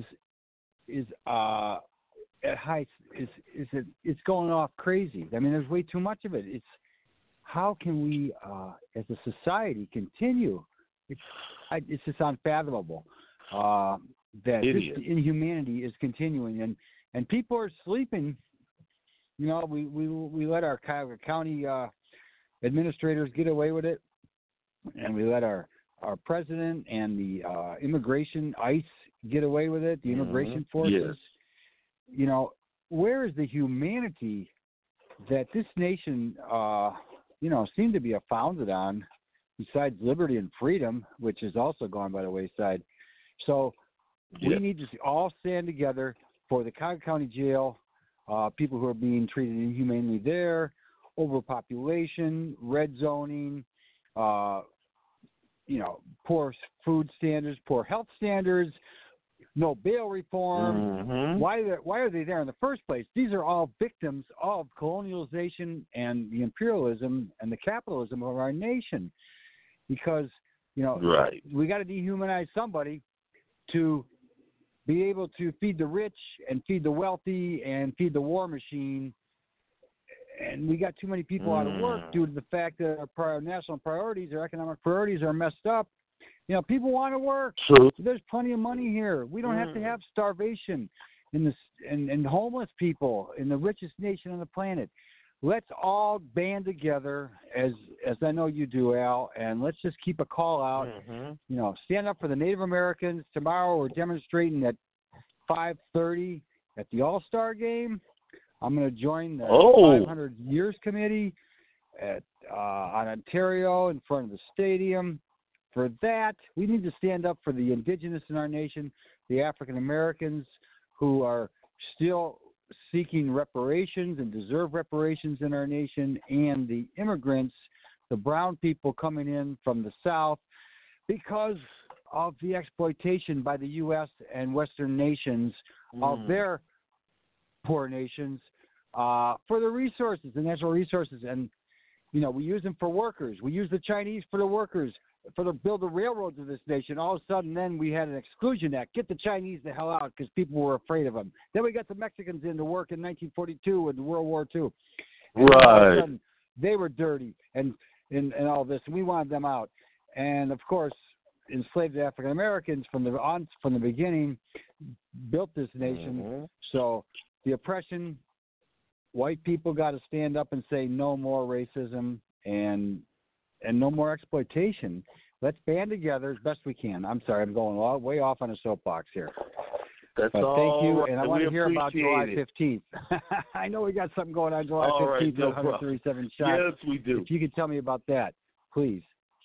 Speaker 7: at heights. It's going off crazy. I mean, there's way too much of it. It's how can we, as a society, continue? It's just unfathomable that this inhumanity is continuing, and people are sleeping. We let our Cuyahoga County administrators get away with it, and we let our president and the immigration ICE get away with it. The immigration forces.
Speaker 3: Yes.
Speaker 7: Where is the humanity that this nation, seemed to be founded on, besides liberty and freedom, which has also gone by the wayside? So we need to all stand together for the Cuyahoga County Jail, people who are being treated inhumanely there, overpopulation, red zoning, poor food standards, poor health standards, no bail reform. Why are they there in the first place? These are all victims of colonialization and the imperialism and the capitalism of our nation. Because, we got to dehumanize somebody to be able to feed the rich and feed the wealthy and feed the war machine. And we got too many people out of work due to the fact that our national priorities, our economic priorities are messed up. People want to work.
Speaker 3: True.
Speaker 7: There's plenty of money here. We don't have to have starvation and homeless people in the richest nation on the planet. Let's all band together, as I know you do, Al, and let's just keep a call out. Stand up for the Native Americans. Tomorrow we're demonstrating at 5:30 at the All-Star Game. I'm going to join the 500 Years Committee on Ontario in front of the stadium. For that, we need to stand up for the indigenous in our nation, the African Americans who are still seeking reparations and deserve reparations in our nation, and the immigrants, the brown people coming in from the South because of the exploitation by the U.S. and Western nations of their poor nations for the resources, the natural resources. And, we use them for workers. We use the Chinese for the workers, build the railroads of this nation. All of a sudden, then we had an Exclusion Act. Get the Chinese the hell out because people were afraid of them. Then we got the Mexicans in to work in 1942 and World War II. And all of a sudden, they were dirty and all this, and we wanted them out. And, of course, enslaved African Americans from the beginning built this nation. So the oppression, white people got to stand up and say no more racism and no more exploitation. Let's band together as best we can. I'm sorry, I'm going way off on a soapbox here.
Speaker 3: But
Speaker 7: thank you, and I want to hear about July 15th. I know we got something going on July 15th,
Speaker 3: no
Speaker 7: 137 shots.
Speaker 3: Yes, we do.
Speaker 7: If you could tell me about that, please.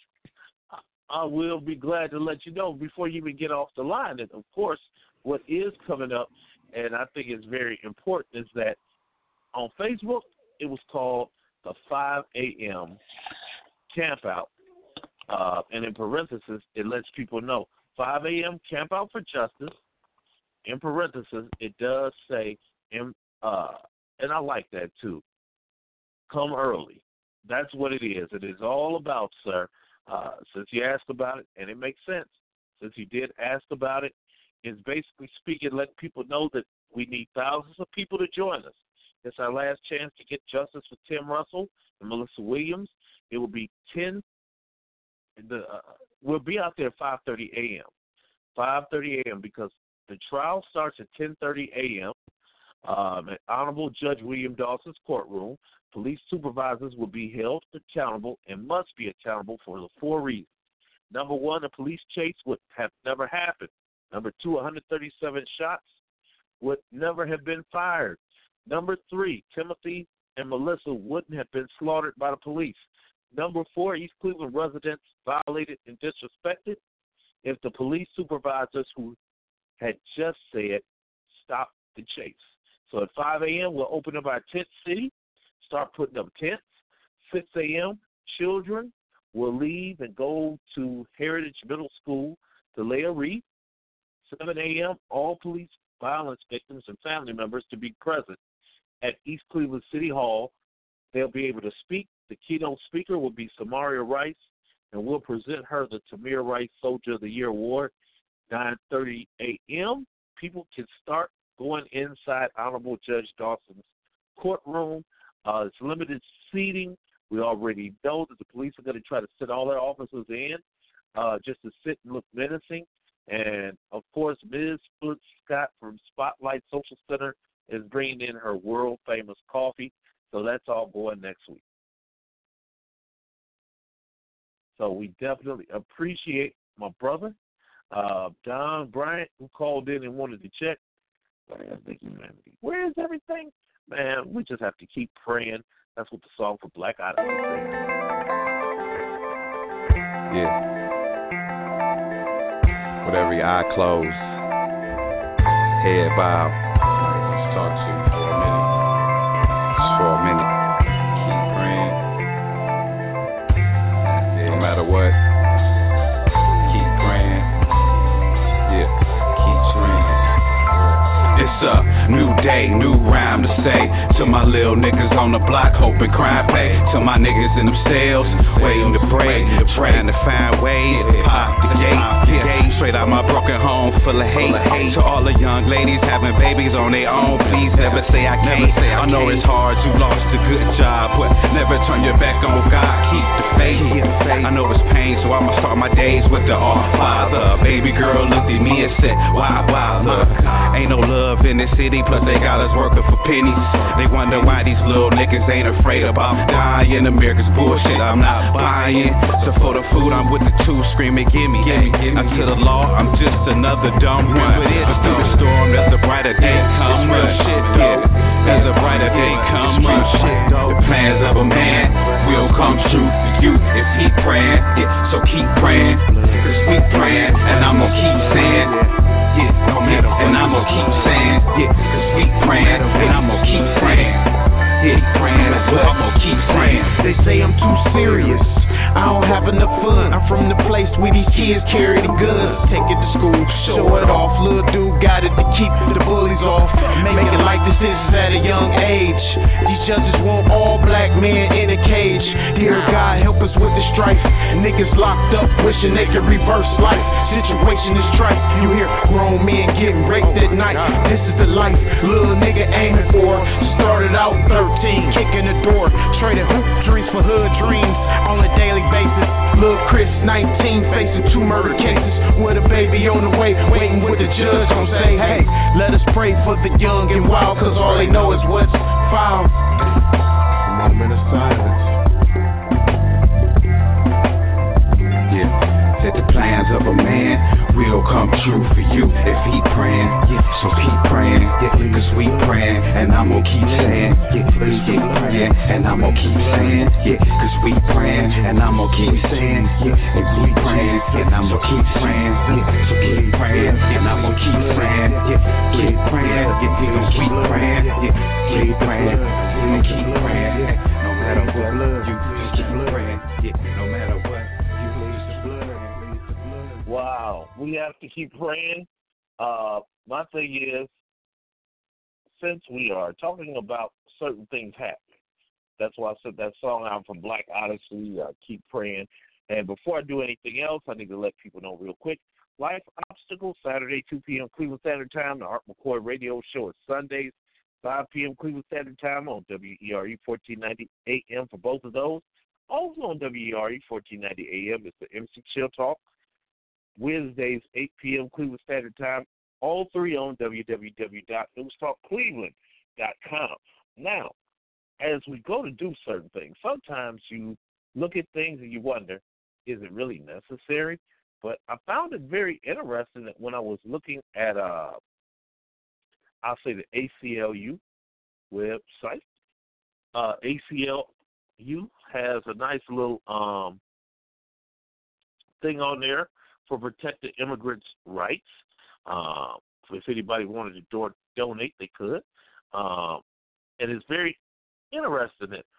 Speaker 3: I will be glad to let you know before you even get off the line. And, of course, what is coming up, and I think is very important, is that on Facebook, it was called the 5 a.m. Camp Out. And in parentheses, it lets people know 5 a.m. Camp Out for Justice. In parentheses, it does say, and I like that too, come early. That's what it is. It is all about, sir, since you asked about it, and it makes sense. Since you did ask about it, it's basically speaking, letting people know that we need thousands of people to join us. It's our last chance to get justice for Tim Russell and Melissa Williams. It will be we'll be out there at 5:30 a.m. 5:30 a.m. because the trial starts at 10:30 a.m. At Honorable Judge William Dawson's courtroom. Police supervisors will be held accountable and must be accountable for the 4 reasons. Number 1, a police chase would have never happened. Number 2, 137 shots would never have been fired. Number 3, Timothy and Melissa wouldn't have been slaughtered by the police. Number 4, East Cleveland residents violated and disrespected if the police supervisors who had just said stop the chase. So at 5 a.m., we'll open up our tent city, start putting up tents. 6 a.m., children will leave and go to Heritage Middle School to lay a wreath. 7 a.m., all police violence victims and family members to be present at East Cleveland City Hall. They'll be able to speak. The keynote speaker will be Samaria Rice, and we'll present her the Tamir Rice Soldier of the Year Award. 9:30 a.m., people can start going inside Honorable Judge Dawson's courtroom. It's limited seating. We already know that the police are going to try to sit all their officers in just to sit and look menacing. And, of course, Ms. Foote Scott from Spotlight Social Center is bringing in her world-famous coffee. So that's all going next week. So we definitely appreciate my brother, Don Bryant, who called in and wanted to check. Where is everything? Man, we just have to keep praying. That's what the song for Black Idaho is.
Speaker 8: Yeah. With every eye closed, head bowed, let's talk to you for a minute. Just for a minute. Keep praying. No matter what. Keep praying. Yeah. Keep praying. It's a new day, new rhyme to say to my little niggas on the block, hoping crime pay. To my niggas in them cells, waiting to break, trying to find ways to pop the gate. Straight out my broken home, full of hate. To all the young ladies having babies on their own, please never say I can't. I know it's hard, you lost a good job, but never turn your back on God. Keep the faith. I know it's pain, so I'ma start my days with the Our Father. Baby girl looked at me and said, why bother? Ain't no love in this city, plus they got us working for pennies. They wonder why these little niggas ain't afraid about dying. America's bullshit, I'm not buying. So for the food, I'm with the two screaming, gimme. Now to the law, I'm just another dumb one. But through the storm, there's a brighter day coming. Yeah, there's a brighter day coming. The plans of a man will come true for you if he praying. Yeah, so keep praying, cause we praying, and I'm gonna keep saying. Yeah, no matter, and I'm gonna keep saying, yeah, cause we praying, and I'm gonna keep praying, yeah, praying, I'm gonna keep praying.
Speaker 9: They say I'm too serious, I don't have enough fun. I'm from the place where these kids carry the guns. Take it to school, show it off. Little dude got it to keep the bullies off. Making life decisions at a young age. These judges want all black men in a cage. Dear God, help us with the strife. Niggas locked up, wishing they could reverse life. Situation is trite. You hear grown men getting raped at night. This is the life little nigga aiming for. Started out 13, kicking the door. Traded hoop dreams for hood dreams on a daily basis. Lil' Chris, 19, facing 2 murder cases with a baby on the way, waiting with the judge gon' say, hey, let us pray for the young and wild, cause all they know is what's found. A moment of silence.
Speaker 8: Yeah, said the plans of a man will come true for you if he praying. Yeah, so keep praying, yeah, cause we praying, and I'm gonna keep saying, yeah, cause we praying, and I'm gonna keep saying, yeah, cause we praying, and I'm gonna keep saying, yeah, and we praying, and I'm gonna keep praying, yeah, so keep praying, and I'm gonna keep praying, yeah, keep praying, yeah, we gon' keep praying, yeah, keep praying, we gon' keep praying, no matter what, you keep praying, yeah, no matter what.
Speaker 3: Wow, we have to keep praying. My thing is, since we are talking about certain things happening, That's why I said that song out from Black Odyssey, Keep Praying. And before I do anything else, I need to let people know real quick. Life Obstacles, Saturday, 2 p.m. Cleveland Standard Time. The Art McCoy Radio Show is Sundays, 5 p.m. Cleveland Standard Time on WERE 1490 AM for both of those. Also on WERE 1490 AM is the MC Chill Talk. Wednesdays, 8 p.m. Cleveland Standard Time. All three on www.newstalkcleveland.com. Now, as we go to do certain things, sometimes you look at things and you wonder, is it really necessary? But I found it very interesting that when I was looking at, I'll say the ACLU website, ACLU has a nice little thing on there for protected immigrants' rights. If anybody wanted to donate, they could. And it's very interesting that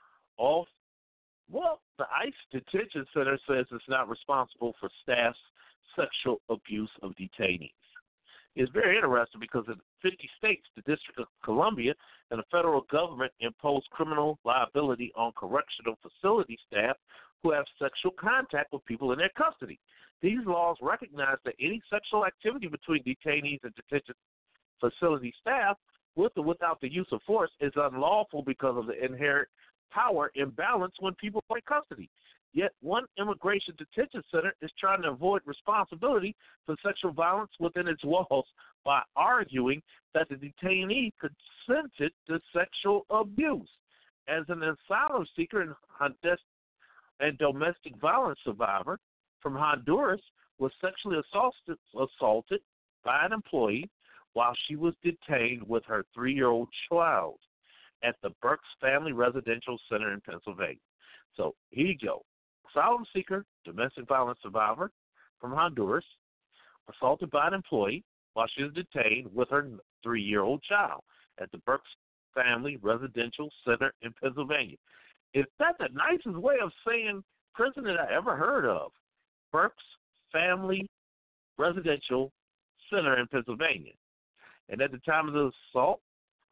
Speaker 3: the ICE Detention Center says it's not responsible for staff's sexual abuse of detainees. It's very interesting because in 50 states, the District of Columbia and the federal government impose criminal liability on correctional facility staff who have sexual contact with people in their custody. These laws recognize that any sexual activity between detainees and detention facility staff, with or without the use of force, is unlawful because of the inherent power imbalance when people are in custody. Yet one immigration detention center is trying to avoid responsibility for sexual violence within its walls by arguing that the detainee consented to sexual abuse. As an asylum seeker and domestic violence survivor from Honduras was sexually assaulted by an employee while she was detained with her 3-year-old child at the Burks Family Residential Center in Pennsylvania. So here you go. Asylum seeker, domestic violence survivor from Honduras, assaulted by an employee while she was detained with her 3-year-old child at the Burks Family Residential Center in Pennsylvania. Is that the nicest way of saying prison that I ever heard of? Burks Family Residential Center in Pennsylvania. And at the time of the assault,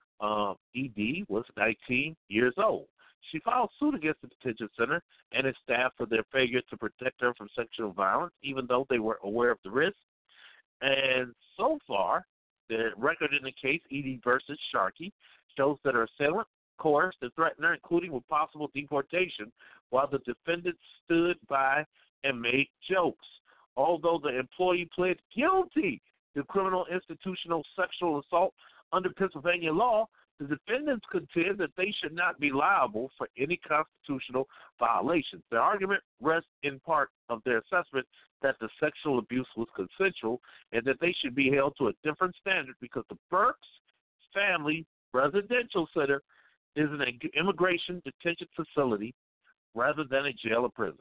Speaker 3: ED was 19 years old. She filed suit against the detention center and its staff for their failure to protect her from sexual violence, even though they were aware of the risk. And so far, the record in the case, ED versus Sharkey, shows that her assailant coerced and threatened her, including with possible deportation, while the defendant stood by and made jokes. Although the employee pled guilty to criminal institutional sexual assault under Pennsylvania law, the defendants contend that they should not be liable for any constitutional violations. Their argument rests in part of their assessment that the sexual abuse was consensual and that they should be held to a different standard because the Burks Family Residential Center is an immigration detention facility rather than a jail or prison.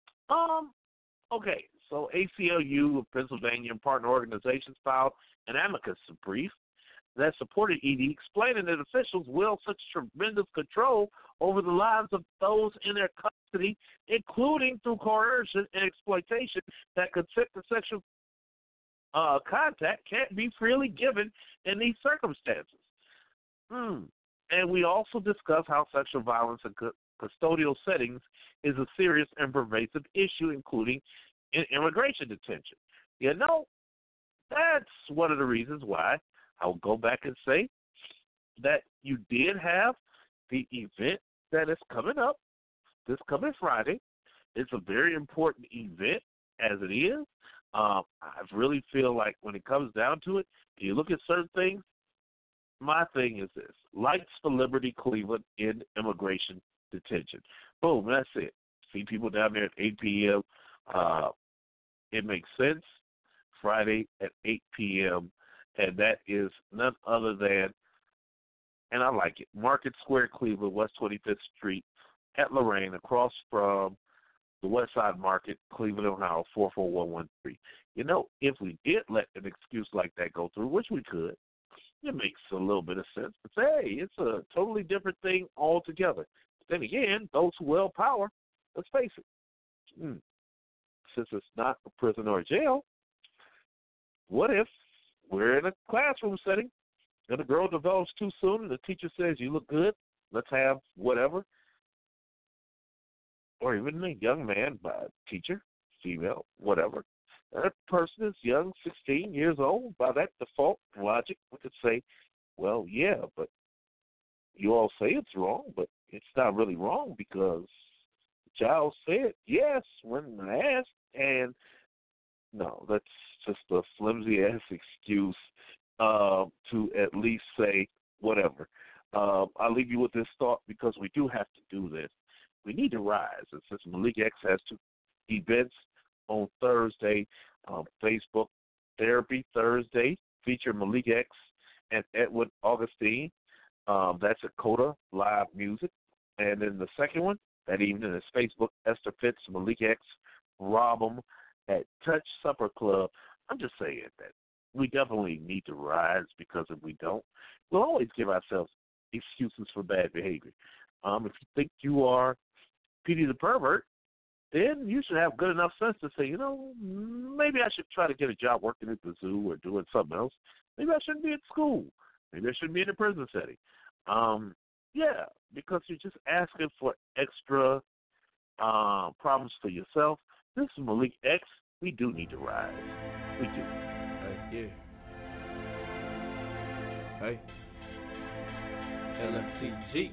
Speaker 3: Okay, so ACLU of Pennsylvania and partner organizations filed an amicus brief that supported ED, explaining that officials wield such tremendous control over the lives of those in their custody, including through coercion and exploitation, that consent to sexual contact can't be freely given in these circumstances. And we also discuss how sexual violence in custodial settings is a serious and pervasive issue, including in immigration detention. You know, that's one of the reasons why I'll go back and say that you did have the event that is coming up this coming Friday. It's a very important event as it is. I really feel like when it comes down to it, you look at certain things, my thing is this: Lights for Liberty Cleveland in immigration detention. Boom, that's it. See people down there at 8 p.m. It makes sense. Friday at 8 p.m., and that is none other than, and I like it, Market Square, Cleveland, West 25th Street at Lorraine, across from the West Side Market, Cleveland, Ohio, 44113. You know, if we did let an excuse like that go through, which we could, it makes a little bit of sense. But hey, it's a totally different thing altogether. But then again, those who wield power, let's face it, since it's not a prison or a jail, what if we're in a classroom setting and a girl develops too soon and the teacher says, you look good, let's have whatever, or even a young man by a teacher, female, whatever, that person is young, 16 years old, by that default logic, we could say, well, yeah, but you all say it's wrong, but it's not really wrong because the child said yes when asked, and no, that's just a flimsy-ass excuse to at least say whatever. I'll leave you with this thought because we do have to do this. We need to rise. And since Malik X has 2 events on Thursday, Facebook Therapy Thursday, feature Malik X and Edwin Augustine. That's at Coda Live Music. And then the second one, that evening, is Facebook Esther Fitz, Malik X, Rob 'em at Touch Supper Club. I'm just saying that we definitely need to rise, because if we don't, we'll always give ourselves excuses for bad behavior. If you think you are Petey the Pervert, then you should have good enough sense to say, maybe I should try to get a job working at the zoo or doing something else. Maybe I shouldn't be at school. Maybe I shouldn't be in a prison setting. Yeah, because you're just asking for extra problems for yourself. This is Malik X. We do need to rise. We do.
Speaker 10: Yeah. Hey. LFTG.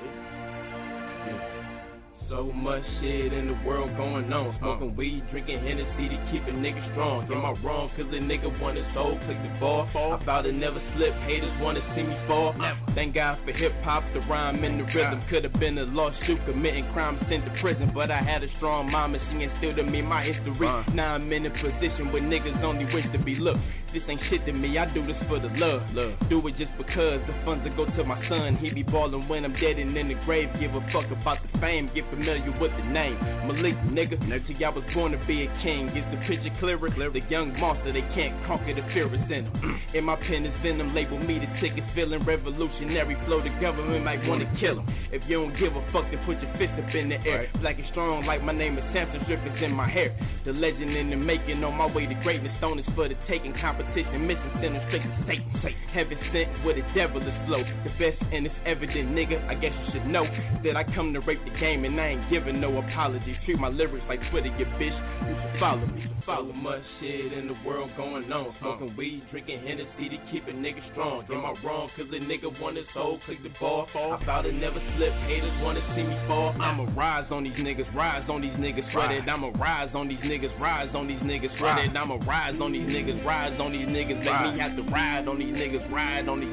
Speaker 10: Yeah. So much shit in the world going on. Smoking weed, drinking Hennessy to keep a nigga strong. Am I wrong? Cause a nigga want his soul, click the ball. I thought it never slip, haters wanna see me fall. Thank God for hip hop, the rhyme and the rhythm. Could've been a lost shoot, committing crime, sent to prison. But I had a strong mama, she instilled in me my history. Now I'm in a position where niggas only wish to be looked. This ain't shit to me, I do this for the love. Do it just because the funds will go to my son. He be ballin' when I'm dead and in the grave. Give a fuck about the fame, get familiar with the name. Malik, nigga. See, I was born to be a king. Is the picture clearer? The young monster, they can't conquer the fear is in them. In my pen is venom, label me the tickets. Feeling revolutionary flow, the government might wanna kill him. If you don't give a fuck, then put your fist up in the air. Black and strong like my name is Samson, drip is in my hair. The legend in the making, on my way to greatness. Stone is for the taking, competition missing, send them straight to Satan. Heaven sent with a devilish flow. The best and it's evident, nigga. I guess you should know that I come to rape the game and I ain't giving no apologies. Treat my lyrics like Twitter, you bitch. You should follow me. So much shit in the world going on. Smoking weed, drinking Hennessy to keep a nigga strong. Am I wrong? Cause a nigga want his soul, click the ball. I thought it never slip, haters wanna see me fall. I'ma rise on these niggas, rise on these niggas, sweat it. I'ma rise on these niggas, rise on these niggas, sweat it. I'ma rise on these niggas, rise on these niggas. Make me have to ride on these niggas, ride on these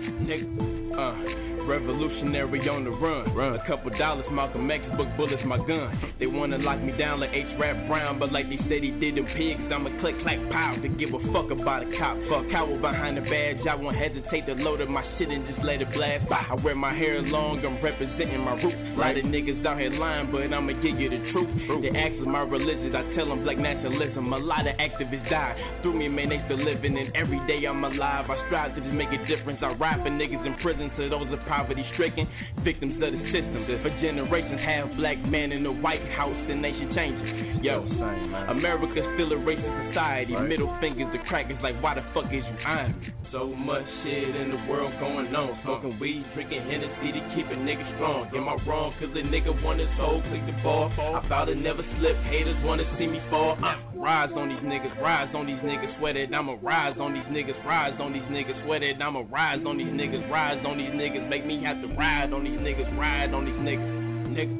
Speaker 10: niggas. Revolutionary on the run. A couple dollars, Malcolm X, book bullets, my gun. They wanna lock me down like H-Rap Brown, but like they said he did them pigs, I'ma click, clack, pow, to give a fuck about a cop. Fuck, coward behind the badge, I won't hesitate to load up my shit and just let it blast. I wear my hair long, I'm representing my roots. A lot of niggas out here lying, but I'ma give you the truth. They ask my religion, I tell them black nationalism. A lot of activists die through me, man, they still living, and every day I'm alive. I strive to just make a difference. I ride for niggas in prison, to those of poverty-stricken, victims of the system. For generations, half black man in the White House, and they should change it. Yo, America's still a racist society. Middle fingers to crackers, like why the fuck is you eyeing me? So much shit in the world going on. Smoking weed, drinking Hennessy to keep a nigga strong. Am I wrong? Cause a nigga want his soul, click the ball. I thought it never slip, haters wanna see me fall. Rise on these niggas, rise on these niggas, sweat it. I'ma rise on these niggas, rise on these niggas, sweat it. I'ma rise on these niggas, rise on these niggas. Make me have to ride on these niggas, ride on these niggas.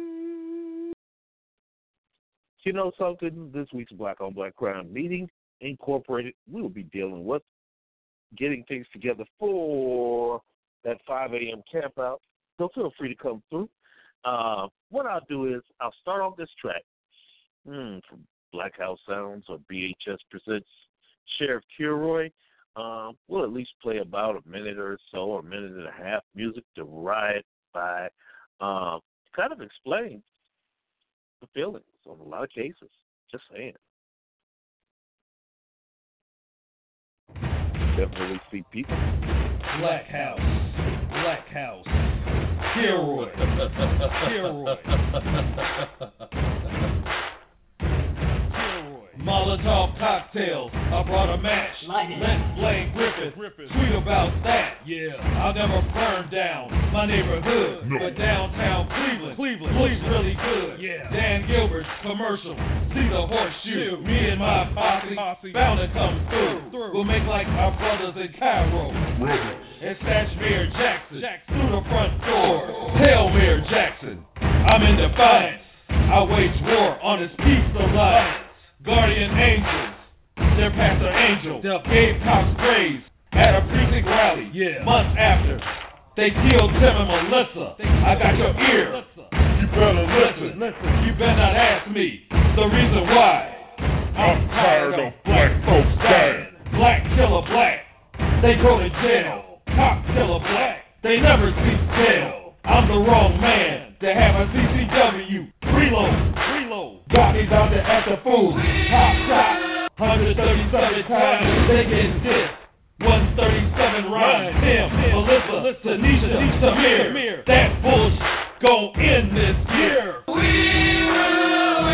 Speaker 3: You know something? This week's Black on Black Crime Meeting Incorporated, we will be dealing with getting things together for that 5 a.m. camp out. So feel free to come through. What I'll do is I'll start off this track from Black House Sounds or BHS Presents Sheriff Kilroy. We'll at least play about a minute or so, or a minute and a half music to ride by, kind of explain the feelings on a lot of cases. Just saying. Definitely see people.
Speaker 2: Black House, Kilroy. Molotov cocktails, I brought a match. Let's blame Griffith. Sweet about that. Yeah, I'll never burn down. my neighborhood, but downtown Cleveland looks really good. Yeah. Dan Gilbert's commercial, see the horseshoe. Me and my posse bound to come through. We'll make like our brothers in Cairo. And snatch Mayor Jackson through the front door. Hail Mayor Jackson, I'm in defiance. I wage war on his peace alliance. Guardian angels, their pastor angel, gave cops praise at a precinct rally. Months after, they killed Tim and Melissa. I got your ear. You better listen. You better not ask me the reason why. I'm tired of black folks dying. Black killer black. They go to jail. Cop killer black. They never see jail. I'm the wrong man to have a CCW. Reload. Got me out there at the food. Top shot. 137 times. They get dissed. 137 rhymes. Tim, Melissa, Tanisha, Samir. That bullshit gon' end this year. We will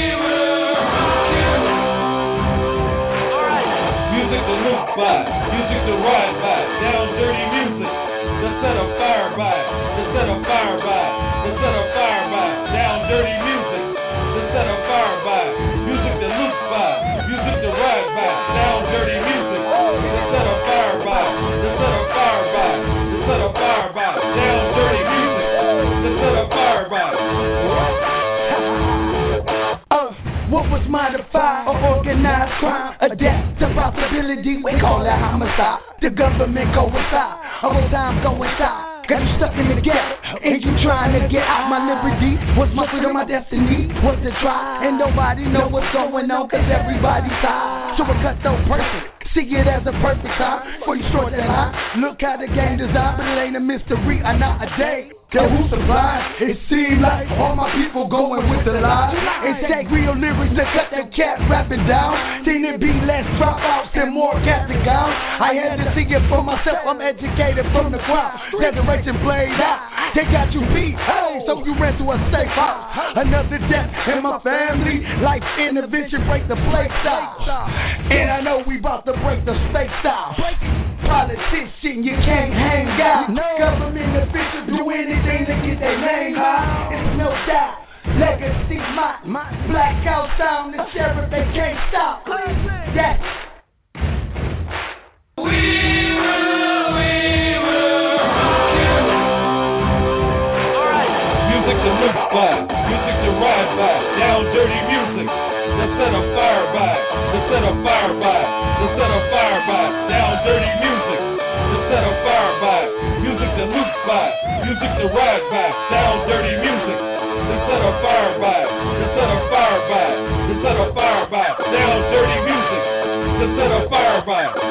Speaker 2: Alright. Music to loop by, music to ride by, down dirty music. To set a fire by, to set a fire by, to set a fire by, down dirty music. To set a fire by, music to loop by, music to ride by, down dirty music. To set a fire by, to set a fire by, to set a fire by, down dirty music. To set a fire by.
Speaker 11: What was modified or organized crime? Adapt to possibility, we call that homicide. The government coincide, all time coincide. Got you stuck in the gap, and you trying to get out. My liberty was my freedom, my destiny was to try. And nobody know what's going on, cause everybody's high. So it cuts so perfect. See it as a perfect time before you short that line. Look how the game designed, but it ain't a mystery or not a day. Tell who's surprised? It seems like all my people going with the lies. And take real lyrics to cut the cat rapping down. Seen it be less dropouts and more cats and gowns. I had to see it for myself, I'm educated from the crowd. Generation played out, they got you beat, hey, so you ran to a safe house. Another death in my family, life intervention, break the play style. And I know we about to break the state style. Politician, you can't hang out. Government officials do anything to get their name high. It's no doubt. Legacy, my blackout sound, the sheriff, they can't stop. Yes. We will.
Speaker 2: Alright. Music to live by, music to ride by, down dirty music. To set a fire by, to set a fire by, to set a fire by, down dirty music. To set a fire by, music to loop by, music to ride by, down dirty music. To set a fire by, to set a fire by, to set a fire by, down dirty music. To set a fire by.